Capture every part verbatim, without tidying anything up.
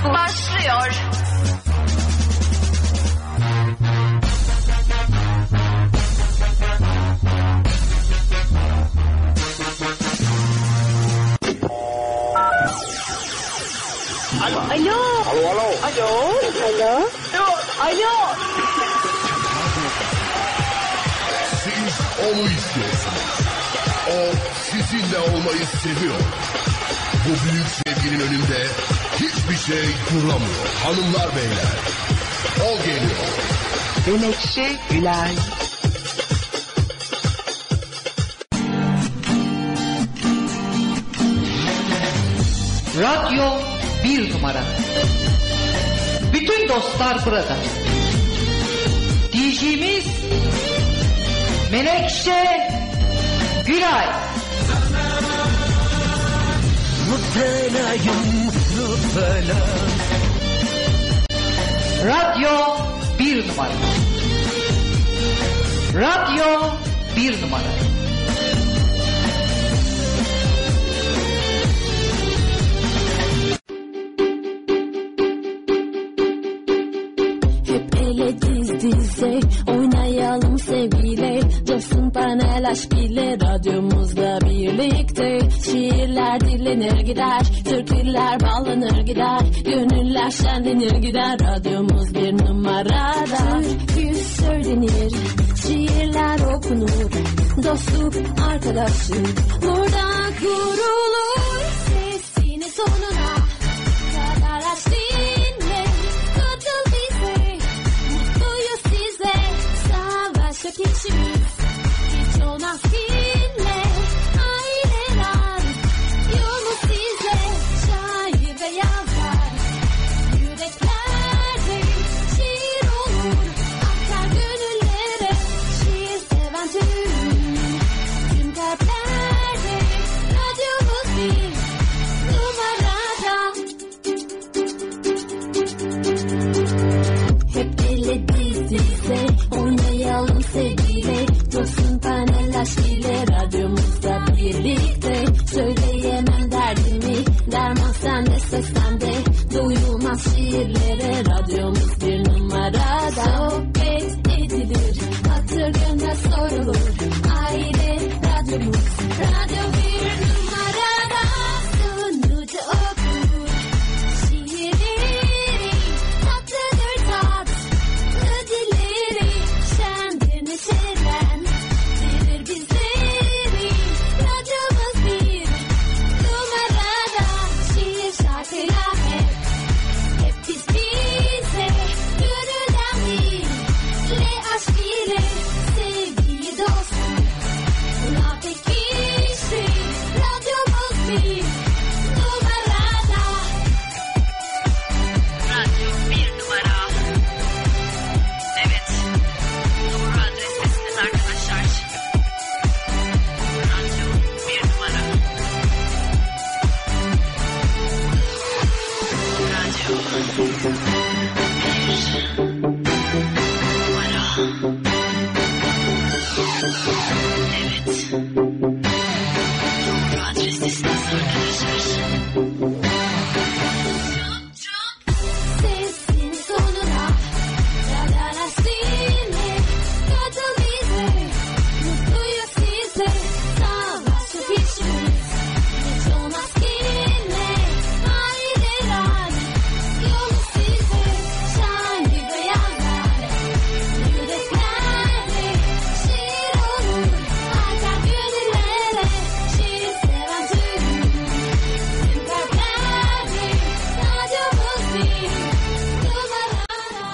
başlıyor. Alo. Alo. Alo, alo. Alo. Alo. Alo. Siz onu istiyorsunuz. O sizinle olmayı seviyor. Bu büyük sevginin önünde hiçbir şey duramıyor. Hanımlar beyler. O geliyor. Menekşe Gülay. Radyo bir numara. Bütün dostlar burada. D J'miz Menekşe Gülay. Muhtelayım, muhtela. Radyo bir numara. Radyo bir numara. Hep ele diz dize oynayalım sevgiyle, coşsun panel aşk ile radyomuzda birlikte. Şiirler dinlenir gider, türküler bağlanır gider, gönüller şenlenir gider, radyomuz bir numarada. Türkü söylenir, şiirler okunur, dostluk arkadaşlık burada kurulur. Sesini sonuna kadar aç dinle, katıl bize, mutluyuz size. Savaş yok içimiz, hiç olmaz kinle. Aileler yolumuz size, şair ve yazar yüreklerde şiir olur, akar gönüllere. Şiir seven tüm tüm kalplerde, radyomuz bir numarada. Hep ele diz dize oynayalım sevgiyle, coşsun panel aşk ile, radyomuzda birlikte. Söyleyemem derdimi, derman sende, ses sende, duyulmaz şiirlere, radyomuz bir numarada. Sohbet edilir, hatır gönlüne sorulur, aile radyomuz, radyo bir numarada. Sunucu okur şiirleri, tatlıdır tatlı dilleri, şendir neşelen verir bizleri, radyomuz bir numarada. Şiir şarkıyla hep, hep biz bize, gönülden dille, aşk ile, sevgiyi dostum, buna pek kişi, radyomuz bir numarada. Radyo bir numara. Evet. Doğru adrestesiniz arkadaşlar. Radyo bir numara. Radyo bir numara. Evet. Doğru adrestesiniz arkadaşlar. Sesini sonuna kadar aç dinle, katıl bize, mutluyuz size. Savaş yok içimiz, hiç olmaz kinle. Aileler yolumuz size, şair ve yazar yüreklerde şiir olur, akar gönüllere. Şiir seven tüm tüm kalplerde, radyomuz bir numarada.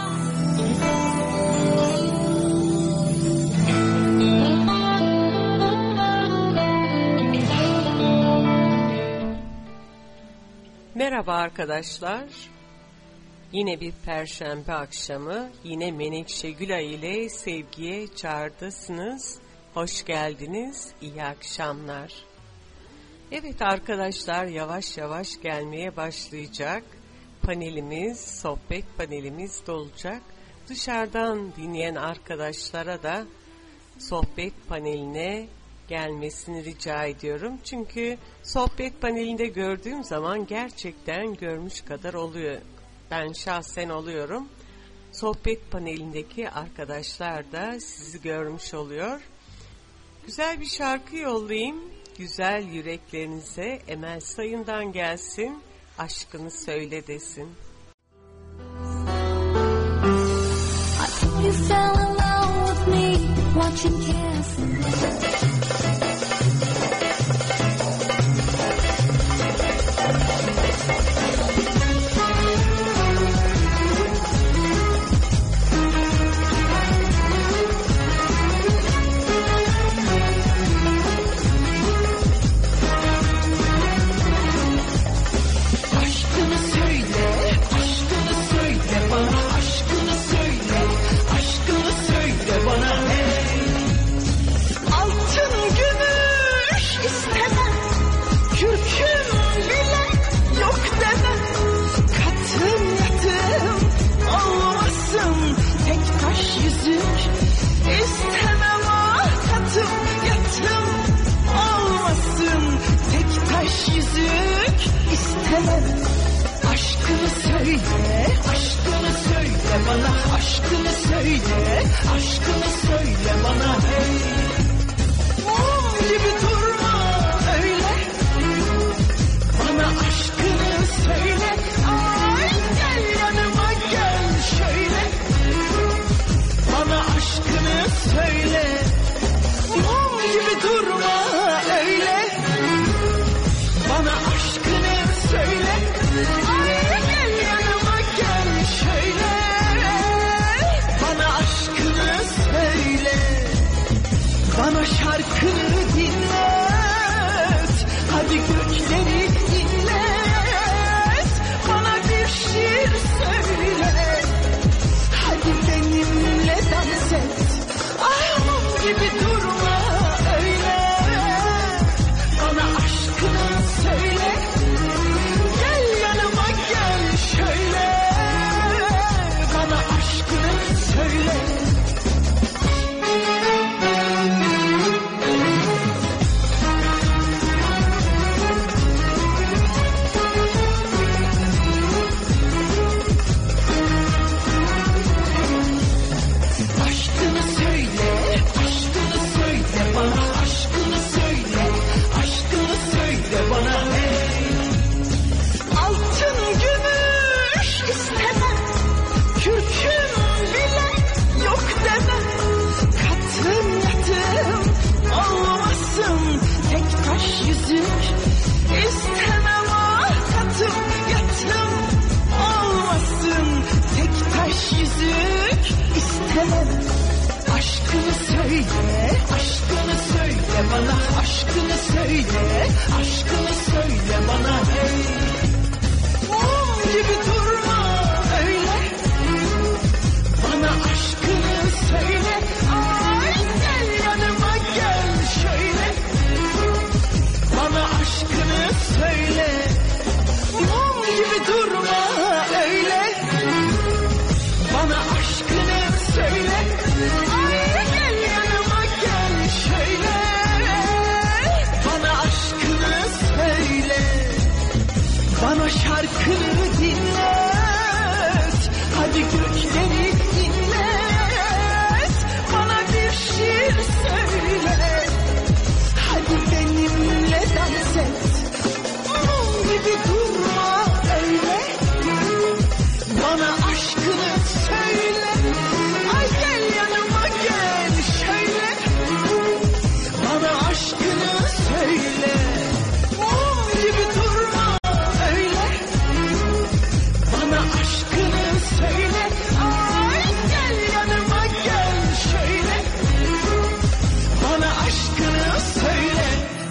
Merhaba arkadaşlar. Yine bir perşembe akşamı, yine Menekşe Gülay ile sevgiye çağırdasınız. Hoş geldiniz, iyi akşamlar. Evet arkadaşlar, yavaş yavaş gelmeye başlayacak. Panelimiz, sohbet panelimiz de olacak. Dışarıdan dinleyen arkadaşlara da sohbet paneline gelmesini rica ediyorum. Çünkü sohbet panelinde gördüğüm zaman gerçekten görmüş kadar oluyor, Ben şahsen oluyorum. Sohbet panelindeki arkadaşlar da sizi görmüş oluyor. Güzel bir şarkı yollayayım. Güzel yüreklerinize Emel Sayın'dan gelsin. Aşkını söyle desin. You fell in love with me, watching carefully. Aşkını söyle, aşkını söyle bana, aşkını söyle, aşkını söyle bana hey. Altın gümüş istemem, kürküm bile yok demem. Katım yatım olmasın, tek taş yüzük istemem. Ah katım yatım olmasın, tek taş yüzük istemem. Aşkını söyle, aşkını söyle bana, aşkını söyle, aşkını söyle bana hey. Mum gibi durma öyle, bana aşkını söyle. Ay gel yanıma gel şöyle, bana aşkını söyle. Mum gibi durma öyle, bana aşkını söyle. Ay gel yanıma gel şöyle, bana aşkını söyle. Bana şarkını dinlet, hadi gökleri dinlet. Bana bir şiir söyle, hadi benimle dans et. Ay mum gibi durma öyle, bana aşkını söyle. Gel yanıma gel şöyle, bana aşkını söyle. Aşkını söyle, aşkını söyle bana, aşkını söyle, aşkını söyle bana hey. Altın gümüş istemem, kürküm bile yok demem. Katım yatım olmasın, tek taş yüzük istemem. Ah katım yatım olmasın, tek taş yüzük istemem. Aşkını söyle, aşkını söyle bana, aşkını söyle, aşkını söyle bana hey. Mum gibi durma öyle, bana aşkını söyle. Ay gel yanıma gel şöyle, bana aşkını söyle. Mum gibi durma öyle, bana aşkını söyle. Ay gel yanıma gel şöyle, bana aşkını söyle. Bana şarkını dinlet, hadi gökleri dinlet. Bana bir şiir söyle, hadi benimle dans et. Mum gibi durma öyle, bana aşkını söyle. Ay gel yanıma gel şöyle, bana aşkını söyle. Mum gibi durma öyle, bana aşkını söyle. Ay gel yanıma gel şöyle, bana aşkını söyle.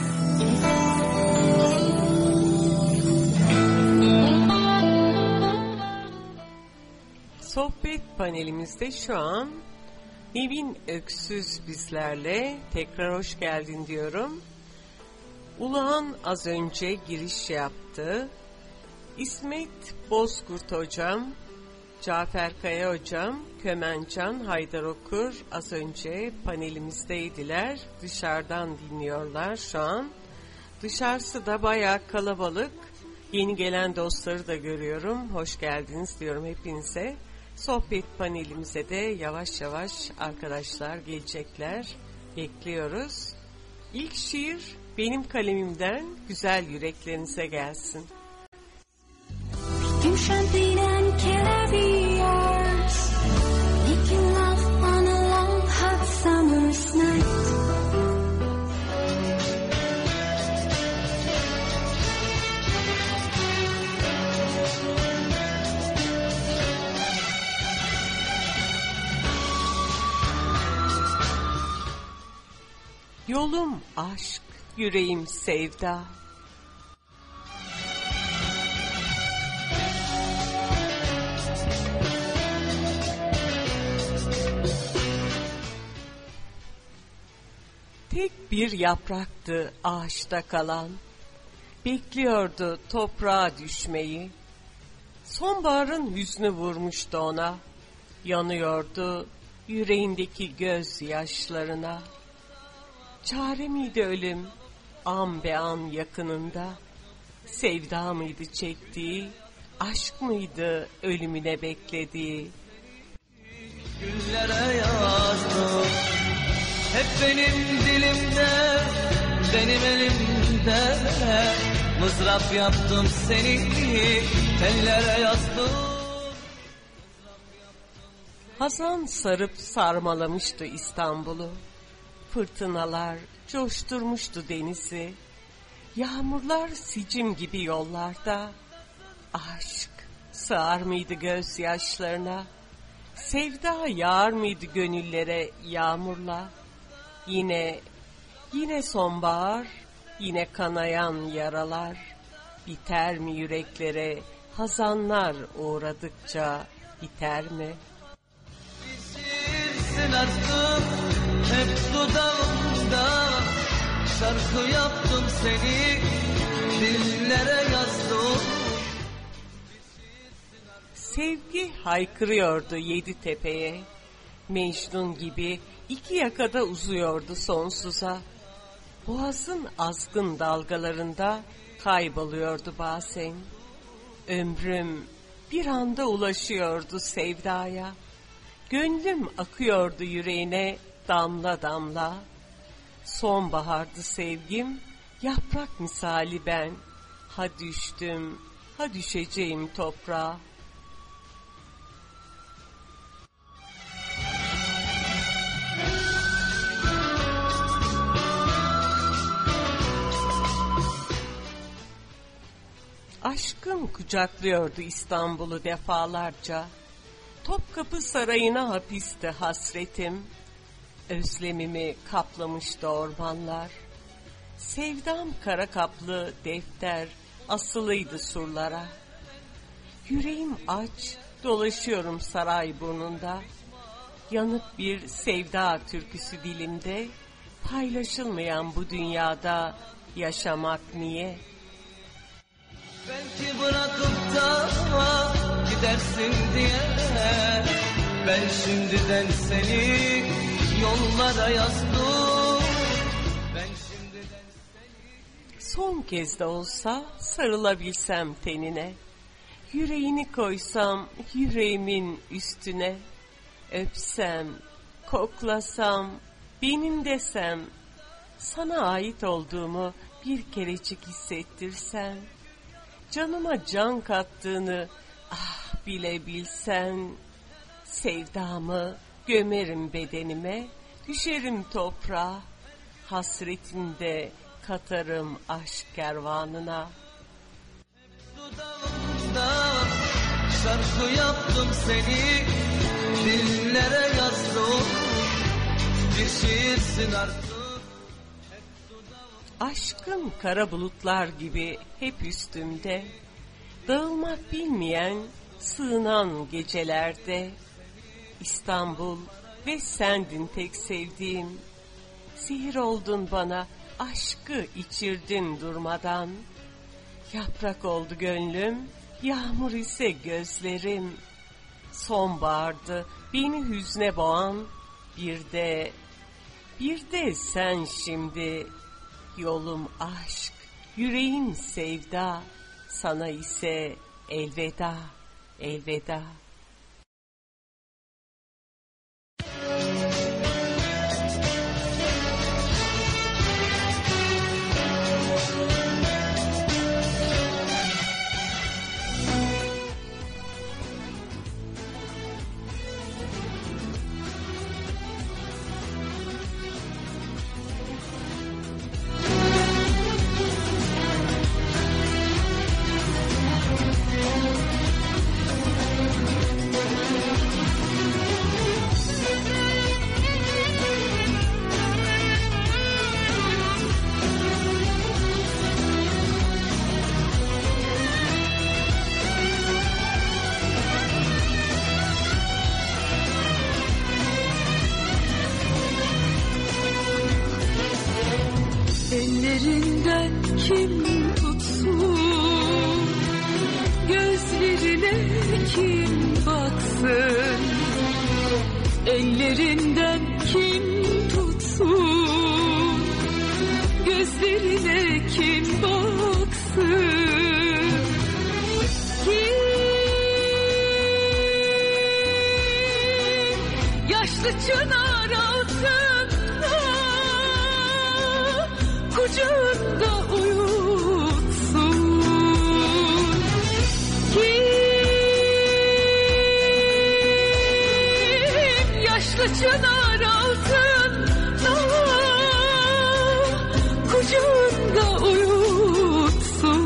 Sohbet panelimizde şu an Nevin Öksüz bizlerle. Tekrar hoş geldin diyorum. Uluhan az önce giriş yaptı. İsmet Bozkurt hocam, Cafer Kaya hocam, Kömencan, Haydar Okur az önce panelimizdeydiler. Dışarıdan dinliyorlar şu an. Dışarısı da bayağı kalabalık. Yeni gelen dostları da görüyorum. Hoş geldiniz diyorum hepinize. Sohbet panelimize de yavaş yavaş arkadaşlar gelecekler. Bekliyoruz. İlk şiir benim kalemimden güzel yüreklerinize gelsin. You champagne and caviars, making love on a long hot summer's night. Yolum aşk, yüreğim sevda. Tek bir yapraktı ağaçta kalan, bekliyordu toprağa düşmeyi. Sonbaharın hüznü vurmuştu ona, yanıyordu yüreğindeki gözyaşlarına. Çare miydi ölüm, an be an yakınında? Sevda mıydı çektiği, aşk mıydı ölümüne beklediği? Güllere yazdım, hep benim dilimde, benim elimde. Mızrap yaptım seni, tellere yazdım. Hazan sarıp sarmalamıştı İstanbul'u. Fırtınalar coşturmuştu denizi. Yağmurlar sicim gibi yollarda. Aşk sığar mıydı gözyaşlarına? Sevda yağar mıydı gönüllere yağmurla? Yine, yine sonbahar, yine kanayan yaralar. Biter mi yüreklere hazanlar uğradıkça, biter mi? Bitirsin artık hep dudağımda, şarkı yaptım seni, dillere yazdım. Sevgi haykırıyordu yedi tepeye, Mecnun gibi iki yakada uzuyordu sonsuza. Boğazın azgın dalgalarında kayboluyordu bazen. Ömrüm bir anda ulaşıyordu sevdaya. Gönlüm akıyordu yüreğine damla damla. Sonbahardı sevgim, yaprak misali ben. Ha düştüm, ha düşeceğim toprağa. Aşkım kucaklıyordu İstanbul'u defalarca. Topkapı Sarayı'na hapisti hasretim. Özlemimi kaplamıştı ormanlar. Sevdam kara kaplı defter asılıydı surlara. Yüreğim aç, dolaşıyorum saray burnunda. Yanık bir sevda türküsü dilimde. Paylaşılmayan bu dünyada yaşamak niye? Belki bırakıp da gidersin diye ben şimdiden seni yollara yazdım. Ben şimdiden seni... Son kez de olsa sarılabilsem tenine, yüreğini koysam yüreğimin üstüne, öpsem, koklasam, benim desem, sana ait olduğumu bir kerecik hissettirsen, canıma can kattığını ah bilebilsen, sevdamı gömerim bedenime, düşerim toprağa, hasretinde katarım aşk kervanına. Dudağımda şarkı yaptım seni, dillere yazdım, bir şiirsin artık. Aşkın kara bulutlar gibi hep üstümde, dağılmak bilmeyen sığınan gecelerde, İstanbul ve sendin tek sevdiğim, sihir oldun bana, aşkı içirdin durmadan, yaprak oldu gönlüm, yağmur ise gözlerim, sonbahardı beni hüzne boğan, bir de, bir de sen şimdi, yolum aşk, yüreğim sevda, sana ise elveda, elveda. Ellerinden kim tutsun, gözlerine kim baksın? Ellerinden kim tutsun, gözlerine kim baksın? Kim yaşlı çınar altında kucağında uyutsun? Kim yaşlı çınar altında kucağında uyutsun?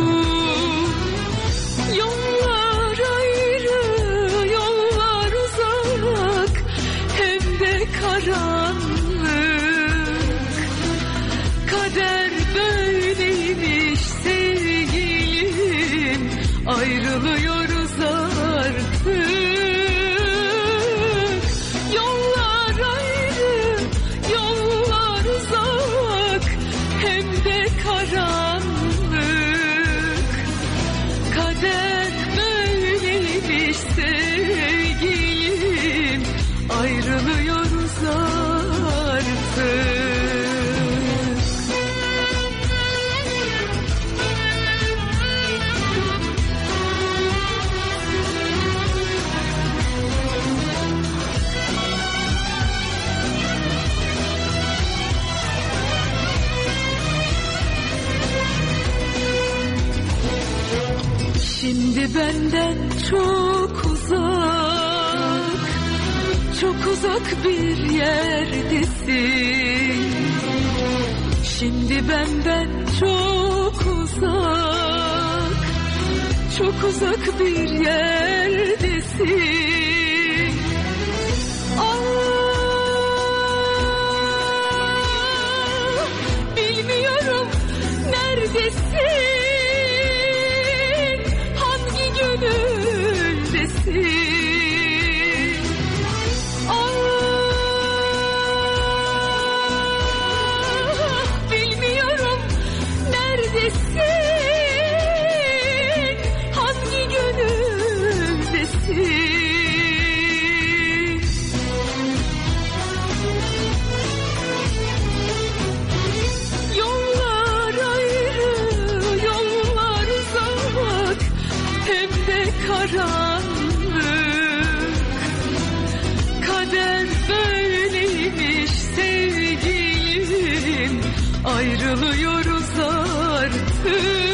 Yollar ayrı, yollar uzak, hem de karanlık. Kader böyleymiş sevgilim, ayrılıyoruz artık. Yollar ayrı, yollar uzak, hem de karanlık. Kader böyleymiş sevgilim, ayrılıyoruz artık. Şimdi benden çok uzak, çok uzak bir yerdesin. Şimdi benden çok uzak, çok uzak bir yerdesin. Ah, bilmiyorum neredesin, gönüldesin. Ah, bilmiyorum neredesin, hangi gönüldesin. Yollar ayrı, yollar uzak, hem de karanlık. Kader böyleymiş sevgilim, ayrılıyoruz artık.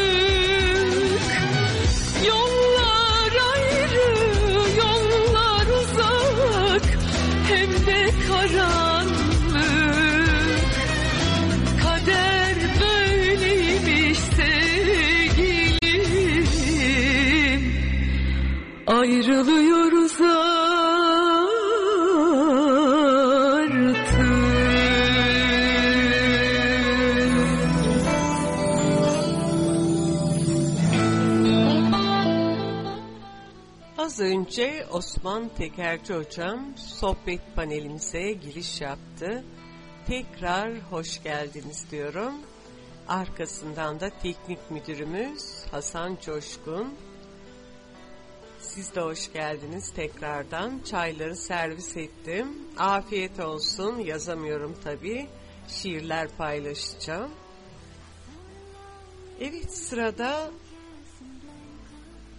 Yollar ayrı, yollar uzak, hem de karanlık. Kader böyleymiş sevgilim, ayrılıyoruz artık. Az önce Osman Tekerci hocam sohbet panelimize giriş yaptı. Tekrar hoş geldiniz diyorum. Arkasından da teknik müdürümüz Hasan Coşkun. Siz de hoş geldiniz tekrardan. Çayları servis ettim. Afiyet olsun. Yazamıyorum tabii. Şiirler paylaşacağım. Evet, sırada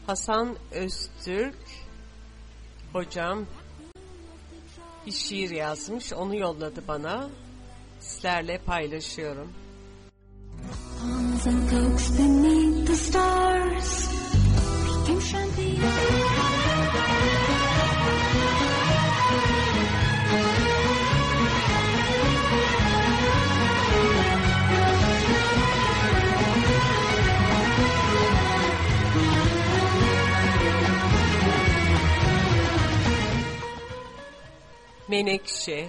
Hasan Öztürk hocam bir şiir yazmış, onu yolladı bana. Sizlerle paylaşıyorum. Palms and cloaks beneath the stars, making champagne. Menekşe.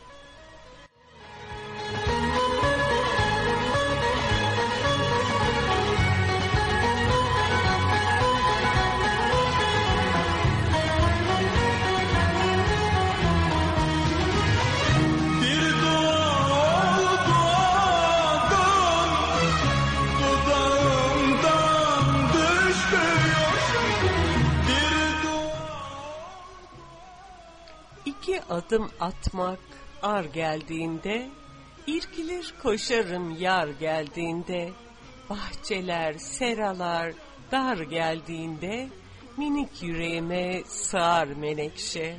İki adım atmak ar geldiğinde, irkilir koşarım yar geldiğinde, bahçeler, seralar dar geldiğinde, minik yüreğime sığar menekşe.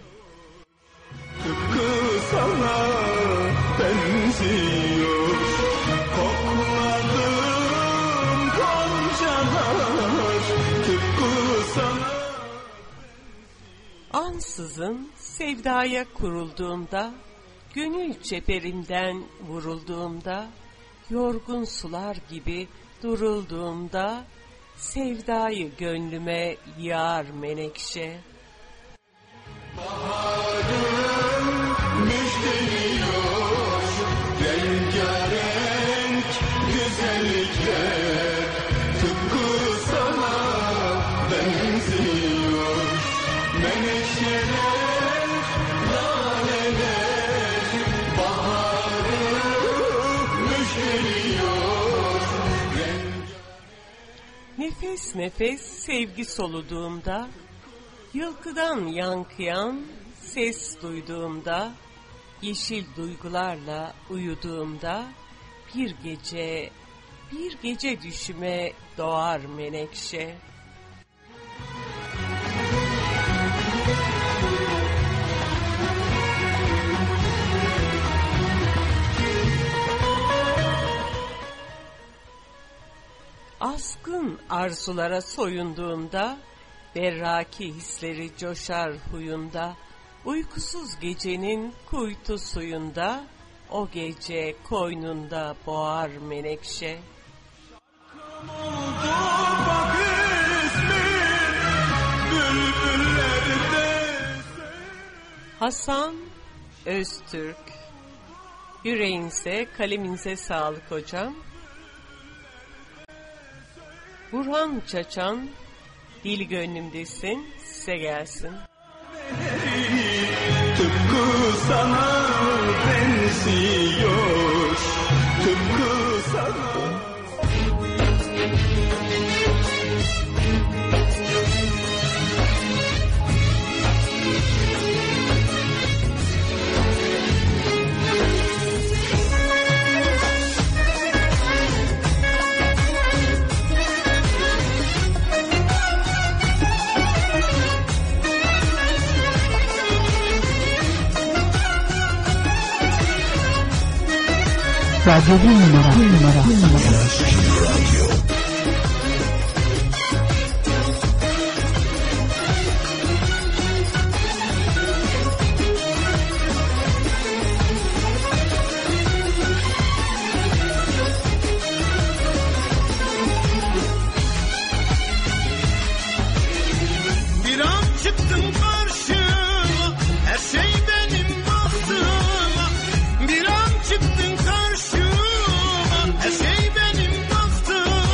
Tıpkı sana benziyor, kokladım goncalar, tıpkı sana. Ansızın sevdaya kurulduğumda, gönül çeperimden vurulduğumda, yorgun sular gibi durulduğumda, sevdayı gönlüme yağar menekşe. Baharım müjdeliyor, rengarenk güzellikler, tıpkı sana benziyor, menekşeler, laleler, baharım müjdeliyor. Nefes nefes sevgi soluduğumda, yılkıdan yankıyan ses duyduğumda, yeşil duygularla uyuduğumda, bir gece, bir gece düşüme doğar menekşe. Askın arzulara soyunduğumda, berraki hisleri coşar huyunda, uykusuz gecenin kuytu suyunda, o gece koynunda boğar menekşe. Hasan Öztürk. Yüreğinize, kaleminize sağlık hocam. Burhan Çaçan, dil gönlümdesin, size gelsin. Tıpkı sana benziyor, tıpkı sana. Radyo bir numara, bir numara, bir numara. Bir an çıktın karşıma, her şey benim bahtıma. Bir an çıktın karşıma, her şey benim bahtım.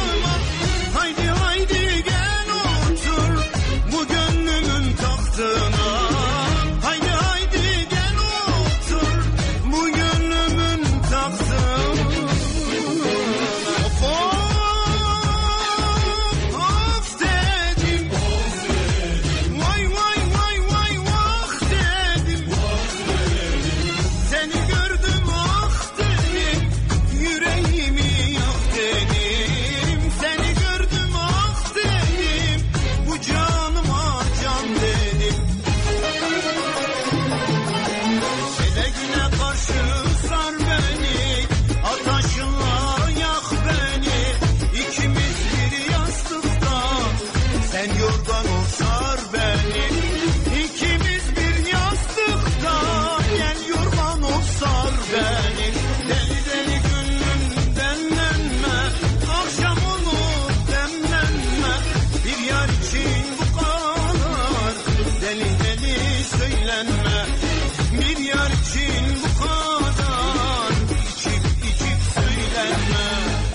söylenme. Bir yar için bu kadar içip içip söylenme.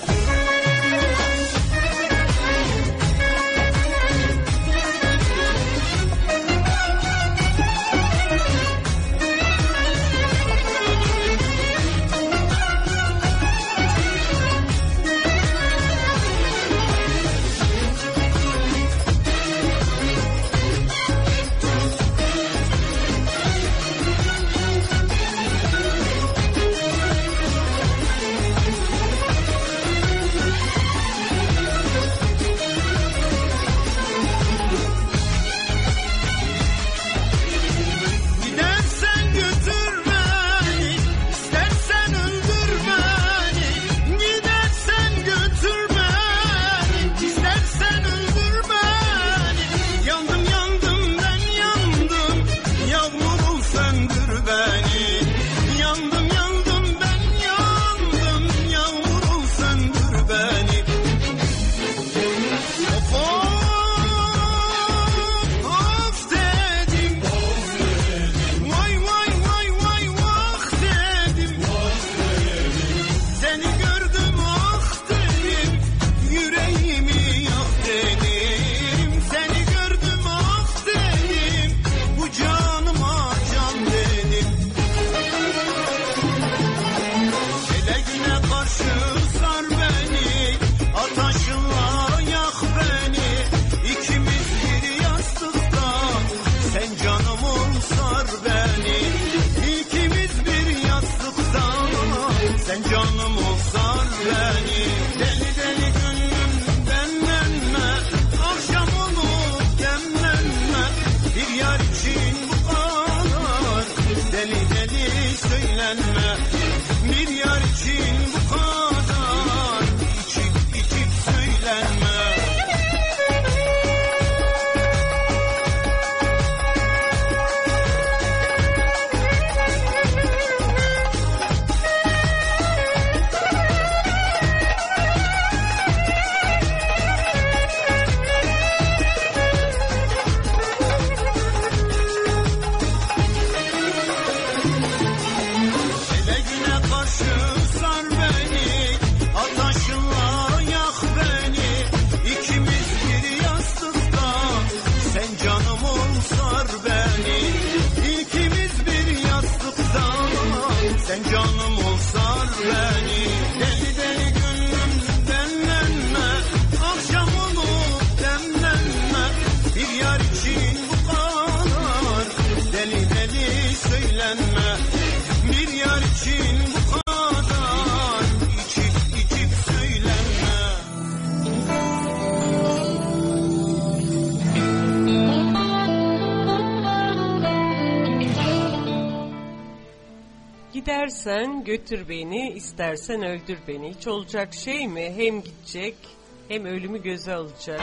Gidersen götür beni, istersen öldür beni. Hiç olacak şey mi? Hem gidecek, hem ölümü göze alacak.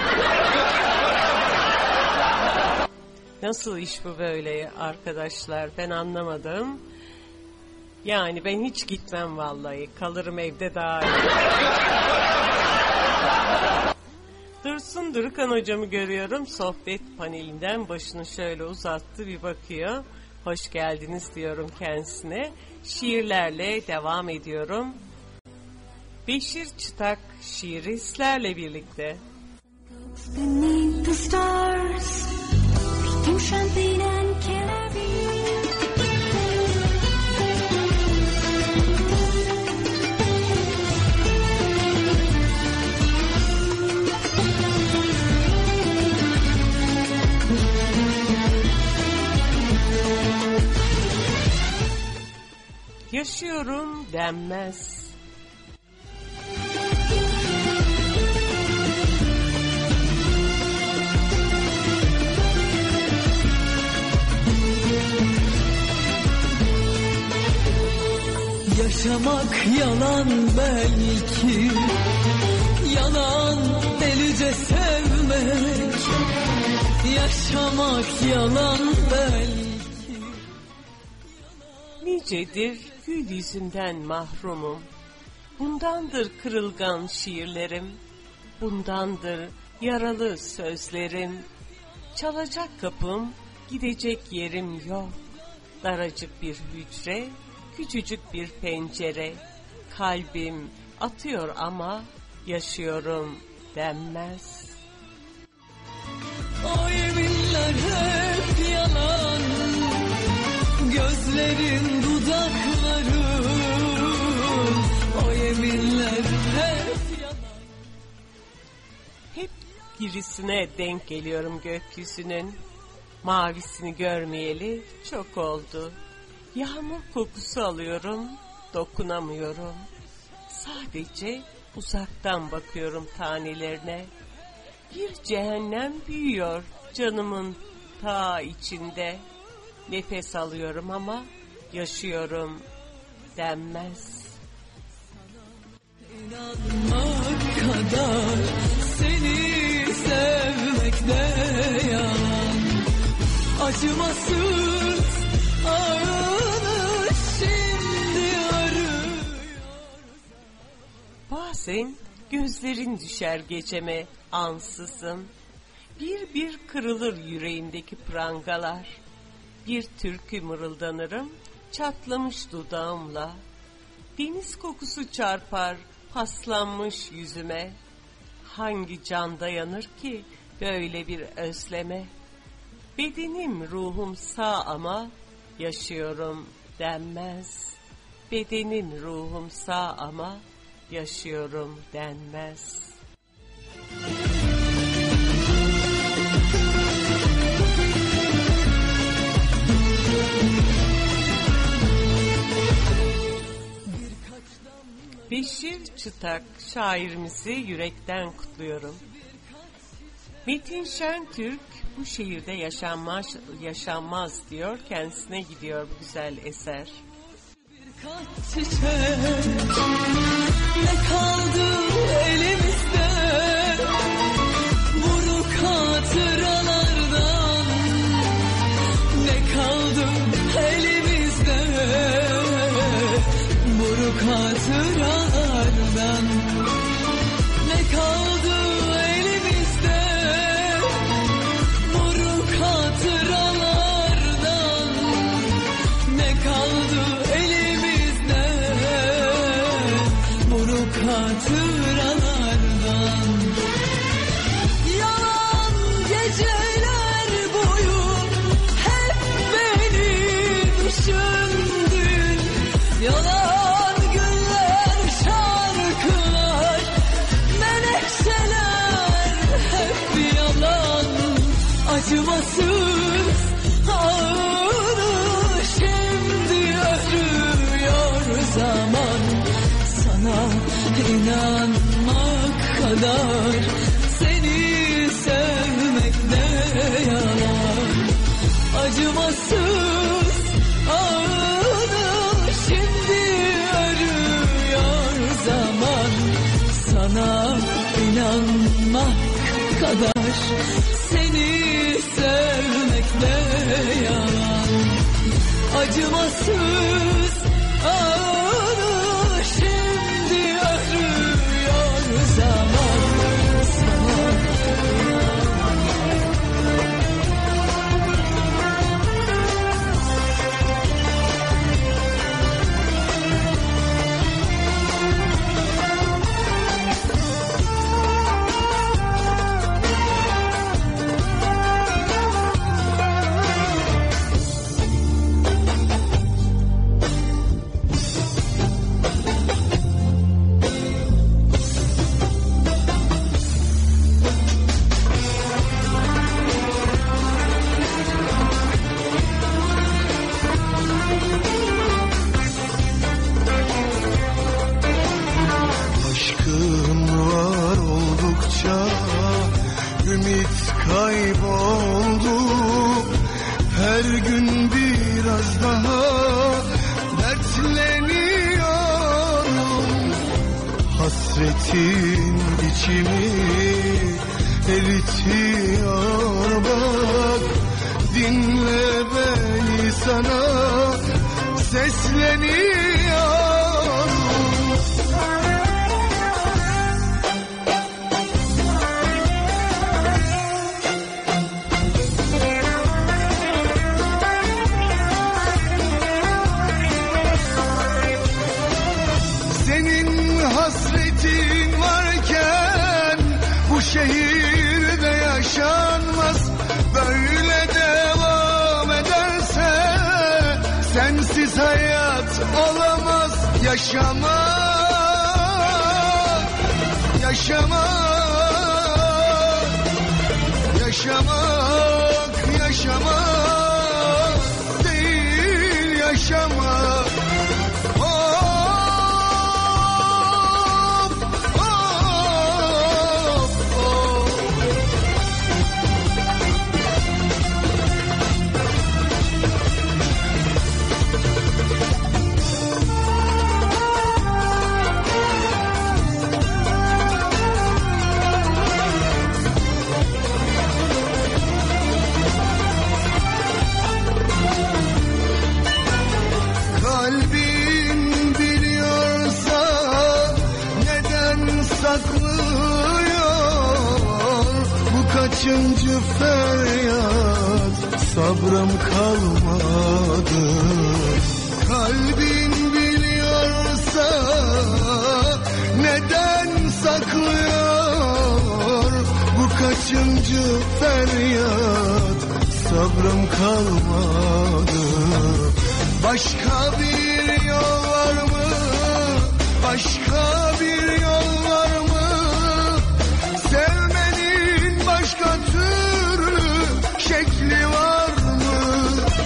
Nasıl iş bu böyle arkadaşlar? Ben anlamadım. Yani ben hiç gitmem vallahi. Kalırım evde daha iyi. Dursun Durukan hocamı görüyorum. Sohbet panelinden başını şöyle uzattı, bir bakıyor. Hoş geldiniz diyorum kendisine. Şiirlerle devam ediyorum. Beşir Çıtak şiiri sizlerle birlikte. Beneath the stars, drinking champagne and caviar. Yaşıyorum denmez. Yaşamak yalan belki, yalan delice sevmek. Yaşamak yalan belki. Nicedir gül yüzünden mahrumum. Bundandır kırılgan şiirlerim. Bundandır yaralı sözlerim. Çalacak kapım Gidecek yerim yok. Daracık bir hücre, küçücük bir pencere. Kalbim atıyor ama yaşıyorum denmez. O yeminler hep yalan, gözlerin dudakların, o yeminler hep yalan. Hep girisine denk geliyorum gökyüzünün. Mavisini görmeyeli çok oldu. Yağmur kokusu alıyorum, dokunamıyorum. Sadece uzaktan bakıyorum tanelerine. Bir cehennem büyüyor canımın ta içinde. Nefes alıyorum ama yaşıyorum denmez. İnanmak kadar seni sevmekte yalan. Acımasız ağını şimdi arıyor. Bazen gözlerin düşer geceme ansızın. Bir bir kırılır yüreğimdeki prangalar. Bir türkü mırıldanırım çatlamış dudağımla. Deniz kokusu çarpar paslanmış yüzüme. Hangi can dayanır ki böyle bir özleme? Bedenim ruhum sağ ama yaşıyorum denmez. Bedenim ruhum sağ ama yaşıyorum denmez. Beşir Çıtak şairimizi yürekten kutluyorum. Metin Şentürk bu şehirde yaşanmaz, yaşanmaz diyor, kendisine gidiyor bu güzel eser. Birkaç çiçek ne kaldı elimizde, buruk hatıralardan ne kaldı elimizde, buruk hatıralardan ne kaldı elimizde, buruk hatıralardan ne kaldı elimizde, buruk hatıralardan. Yalan geceler boyu hep beni düşündün, yalan günler, şarkılar, menekşeler hep yalan. Acımasız ağını şimdi örüyor zaman. Sana inanmak kadar seni sevmekte yalan. Acımasız ağını şimdi örüyor zaman. Sana inanmak kadar seni sevmekte yalan. Acımasız ağını şimdi örüyor zaman. Sana Aşkım var oldukça ümit kayboldu. Her gün biraz daha dertleniyorum. Hasretin içimi eritiyor bak. Dinle beni, sana sesleniyorum. Sensiz hayat olamaz, yaşamak, yaşamak, yaşamak, yaşamak değil yaşamak. Kaçıncı feryat, sabrım kalmadı. Kalbin biliyorsa neden saklıyor? Bu kaçıncı feryat, sabrım kalmadı. Başka bir yol var mı? Başka bir yol var mı? Sevmenin başka türlü şekli var mı?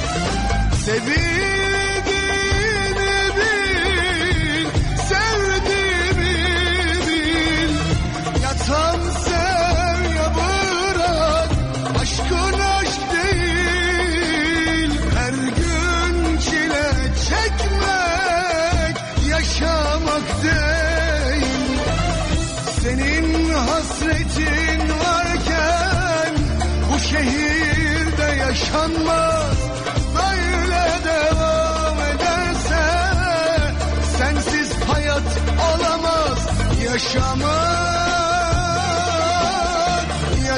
Sevildiğini bil, sevdiğimi bil. Ya tam sev ya bırak, aşkın aşk değil. Her gün çile çekmek yaşamak değil. Senin hasretin varken bu şehirde yaşanmaz. Böyle devam ederse sensiz hayat olamaz. Yaşamak,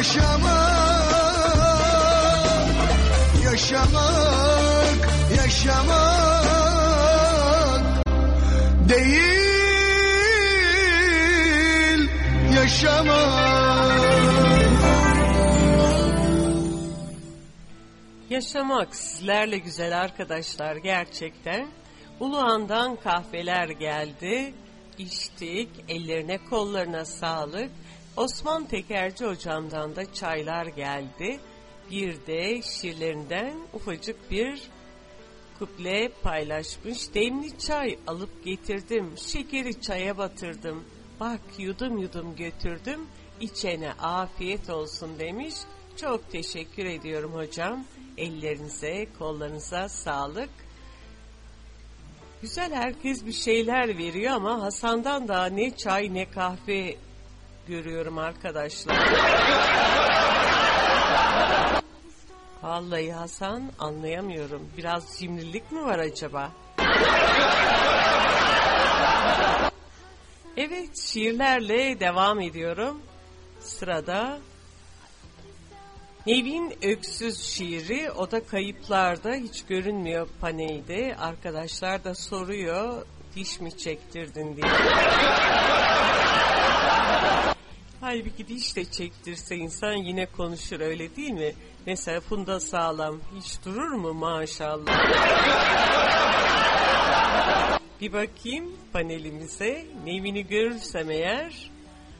yaşamak, yaşamak, yaşamak değil yaşamak. Yaşamak sizlerle güzel arkadaşlar, gerçekten. Uluğan'dan kahveler geldi, içtik, ellerine kollarına sağlık. Osman Tekerci hocamdan da çaylar geldi. Bir de şiirlerinden ufacık bir kuple paylaşmış. Demli çay alıp getirdim, şekeri çaya batırdım. Bak yudum yudum götürdüm, içene afiyet olsun demiş. Çok teşekkür ediyorum hocam. Ellerinize, kollarınıza sağlık. Güzel, herkes bir şeyler veriyor ama Hasan'dan daha ne çay ne kahve görüyorum arkadaşlar. Vallahi Hasan, anlayamıyorum. Biraz cimrilik mi var acaba? Evet, şiirlerle devam ediyorum. Sırada Nevin Öksüz şiiri, o da kayıplarda, hiç görünmüyor panelde. Arkadaşlar da soruyor, diş mi çektirdin diye. Halbuki diş de çektirse insan yine konuşur, öyle değil mi? Mesela Funda Sağlam hiç durur mu maşallah? Bir bakayım panelimize, Nevin'i görürsem eğer.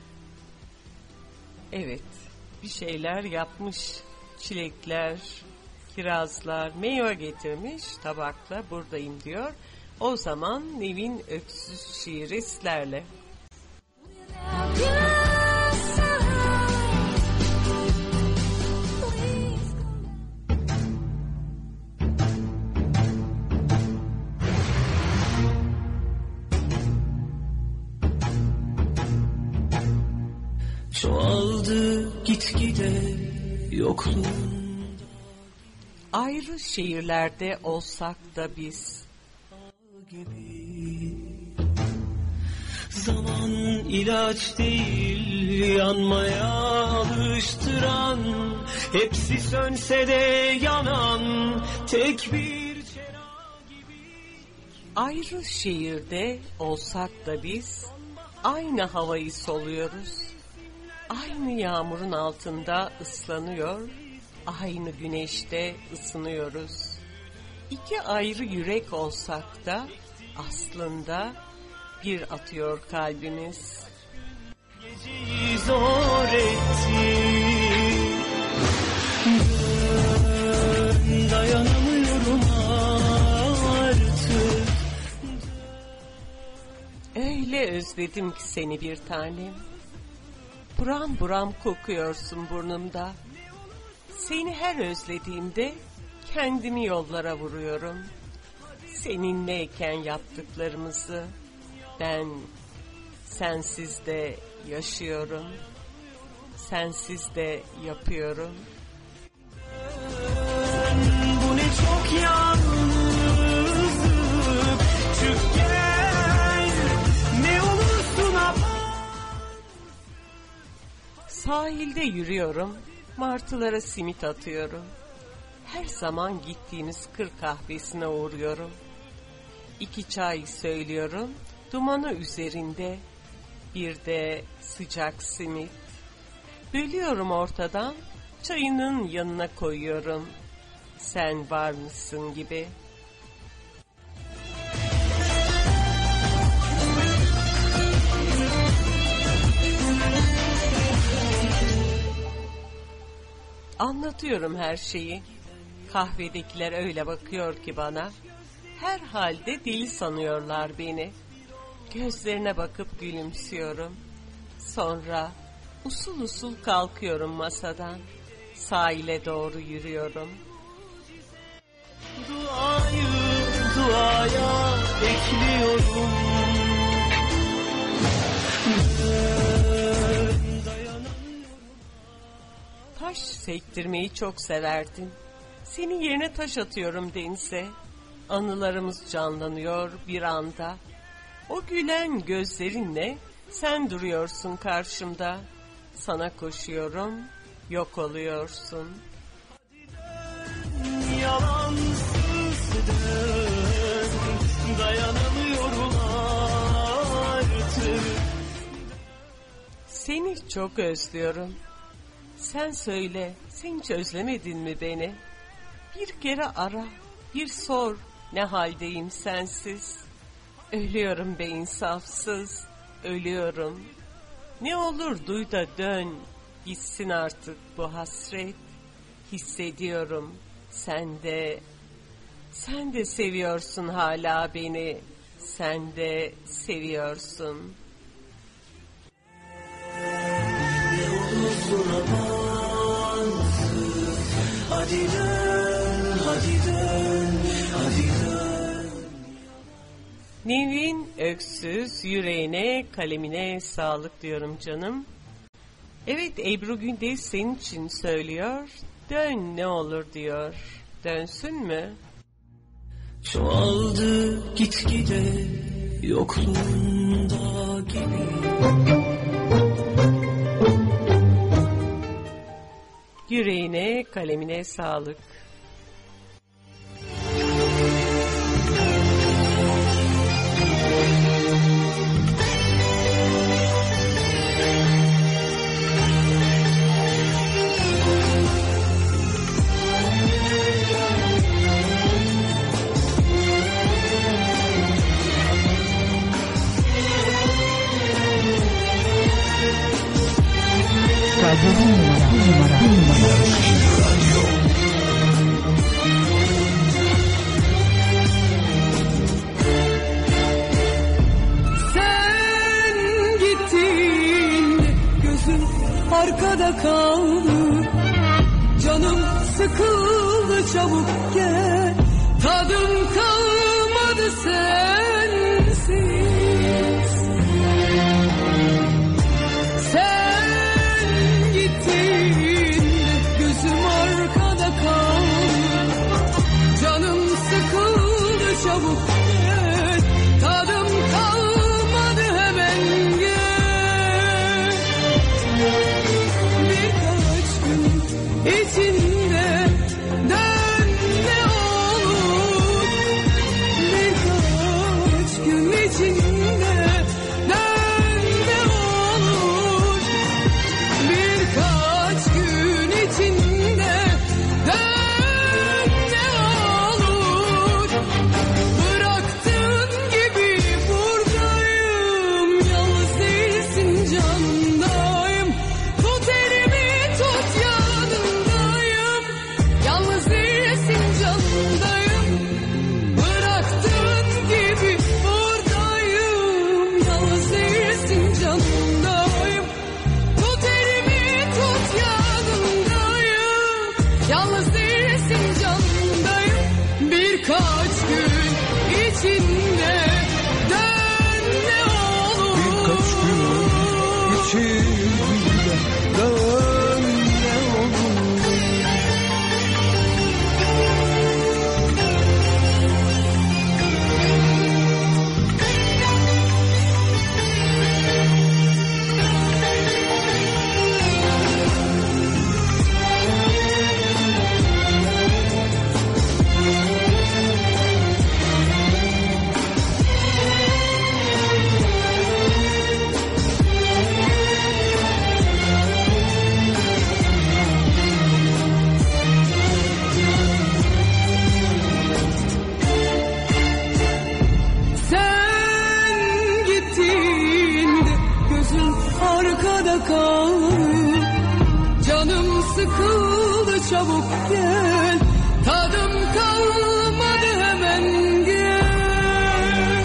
Evet, bir şeyler yapmış. Çilekler, kirazlar, meyve getirmiş tabakla, buradayım diyor. O zaman Nevin Öksüz şiiri sizlerle. Çoğaldı gitgide yokluğun. Ayrı şehirlerde olsak da biz Gibi. Zaman ilaç değil, yanmaya alıştıran, hepsi sönse de yanan tek bir çera gibi. Ayrı şehirde olsak da biz aynı havayı soluyoruz. Aynı yağmurun altında ıslanıyor, aynı güneşte ısınıyoruz. İki ayrı yürek olsak da aslında bir atıyor kalbimiz. Geceyi zor etti. Dön, dayanamıyorum artık. Öyle özledim ki seni bir tanem. Buram buram kokuyorsun burnumda. Seni her özlediğimde kendimi yollara vuruyorum. Seninleyken yaptıklarımızı ben sensiz de yaşıyorum. Sensiz de yapıyorum. Bu ne çok yalnızlık. Çık gel, ne olursun ama. Sahilde yürüyorum, martılara simit atıyorum. Her zaman gittiğimiz kır kahvesine uğruyorum. İki çay söylüyorum, dumanı üzerinde, bir de sıcak simit. Bölüyorum ortadan, çayının yanına koyuyorum. Sen var mısın gibi. Anlatıyorum her şeyi. Kahvedekiler öyle bakıyor ki bana. Herhalde deli sanıyorlar beni. Gözlerine bakıp gülümsüyorum. Sonra usul usul kalkıyorum masadan. Sahile doğru yürüyorum. Duayı duaya bekliyorum. Taş sektirmeyi çok severdim. Senin yerine taş atıyorum denize. Anılarımız canlanıyor bir anda. O gülen gözlerinle sen duruyorsun karşımda. Sana koşuyorum, yok oluyorsun. Yalansız dön, dayanamıyorum artık. Seni çok özlüyorum. Sen söyle, sen hiç özlemedin mi beni? Bir kere ara, bir sor, ne haldeyim sensiz? Ölüyorum be insafsız, ölüyorum. Ne olur duy da dön, gitsin artık bu hasret. Hissediyorum, sen de, sen de seviyorsun hala beni, sen de seviyorsun. Ne olursun amansız, hadi dön, hadi dön, hadi dön. Nevin Öksüz, yüreğine, kalemine sağlık diyorum canım. Evet, Ebru Gündeş senin için söylüyor. Dön ne olur diyor. Dönsün mü? Çoğaldı gitgide yokluğunda gibi. Yüreğine, kalemine sağlık. Sen gittin, gözüm arkada kaldı. Canım sıkıldı, çabuk gel. Tadım kalmadı sensiz. Çabuk gel, tadım kalmadı hemen gel. Birkaç gün içinde dön ne olur. Birkaç gün içinde dön ne olur. Birkaç gün içinde dön ne olur. çabuk gel. Tadım kalmadı hemen gel.